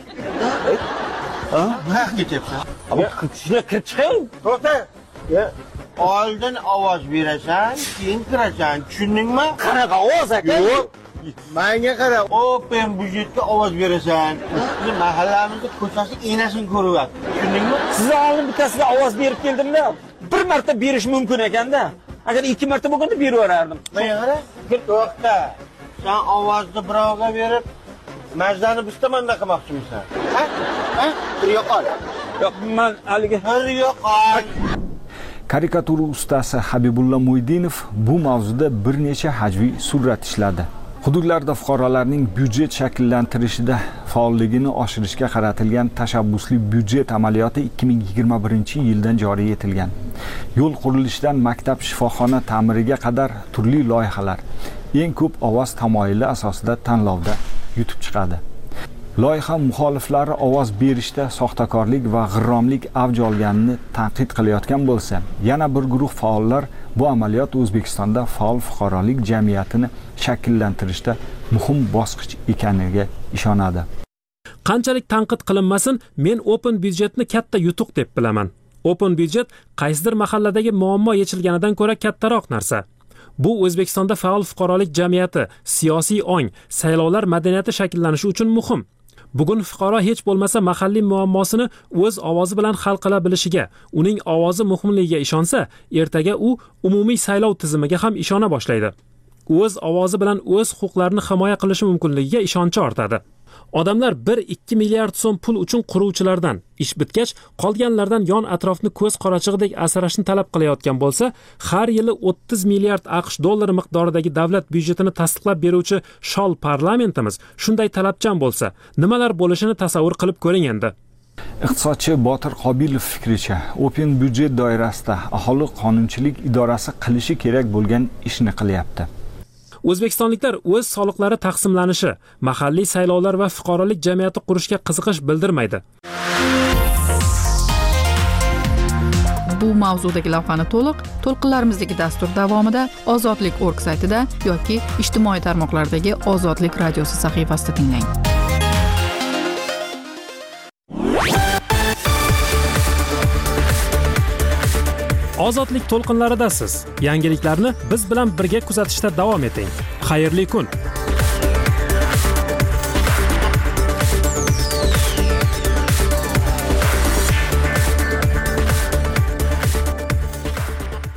Ha? Nima ketyapsan? Aba, shuna kirib chiqing. To'xta. Ya, oldin ovoz berasan, keyin kirasan. Tushundingmi? Qanaqa ovoz aka? Yo'q. Menga qara, open byudjetga ovoz berasan. Biz mahallamizda ko'chasi enasini ko'ryapti. Tushundingmi? Sizga oldin bittasiga ovoz berib keldimda, bir marta berish mumkin ekanda. Agar ikki marta bo'lganda berib yuborardim. Menga qara, to'xta. Sen ovozni birovga berib, majdani biz tomonda qilmoqchimisan? Ha? Ha? Bir yo'qol. Yo'q, men haligi bir yo'qol. Karikatura ustasi Habibulla Mo'ydinov bu mavzuda bir necha hajviy surat ishladi. Hududlarda fuqarolarning byudjet shakllantirishida faolligini oshirishga qaratilgan tashabbusli byudjet amaliyoti ikki ming yigirma birinchi yildan joriy etilgan. Yo'l qurilishidan maktab, shifoxona ta'miriga qadar turli loyihalar eng ko'p ovoz tamoyili asosida tanlovda yutib chiqadi. Loyiha muxoliflari ovoz berishda soxtakorlik va g'irromlik avj olganini tanqid qilayotgan bo'lsa, yana bir guruh faollar bu amaliyot O'zbekistonda faol fuqarolik jamiyatini shakllantirishda muhim bosqich ekaniga ishonadi. Qanchalik tanqid qilinmasin, men open byudjetni katta yutuq deb bilaman. Open byudjet qaysidir mahalladagi muammo yechilganidan ko'ra kattaroq narsa. Bu O'zbekistonda faol fuqarolik jamiyati, siyosiy ong, saylovlar madaniyati shakllanishi uchun muhim. Bugun fuqaro hech bo'lmasa mahalliy muammosini o'z ovozi bilan hal qila bilishiga, uning ovozi muhimligiga ishonsa, ertaga u umumiy saylov tizimiga ham ishona boshlaydi. O'z ovozi bilan o'z huquqlarini himoya qilishi mumkinligiga ishonchi ortadi. Odamlar bir ikki milliard so'm pul uchun quruvchilardan, ish bitgach qolganlardan yon atrofni ko'z qorachig'idek asrashni talab qilayotgan bo'lsa, har yili o'ttiz milliard AQSh dollari miqdoridagi davlat byudjetini tasdiqlab beruvchi shol parlamentimiz shunday talabchan bo'lsa, nimalar bo'lishini tasavvur qilib ko'ring endi. Iqtisodchi Botir Qobilov fikricha, Open byudjet doirasida aholi qonunchilik idorasi qilishi kerak bo'lgan ishni qilyapti. O'zbekistonliklar o'z soliqlari taqsimlanishi, mahalliy saylovlar va fuqarolik jamiyati qurishga qiziqish bildirmaydi. Bu mavzudagi lavhani to'liq to'lqinlarimizdagi dastur davomida Ozodlik nokta org saytida yoki ijtimoiy tarmoqlardagi Ozodlik radiosi sahifasida tinglang. Ozodlik to'lqinlaridasiz. Yangiliklarni biz bilan birga kuzatishda davom eting. Xayrli kun.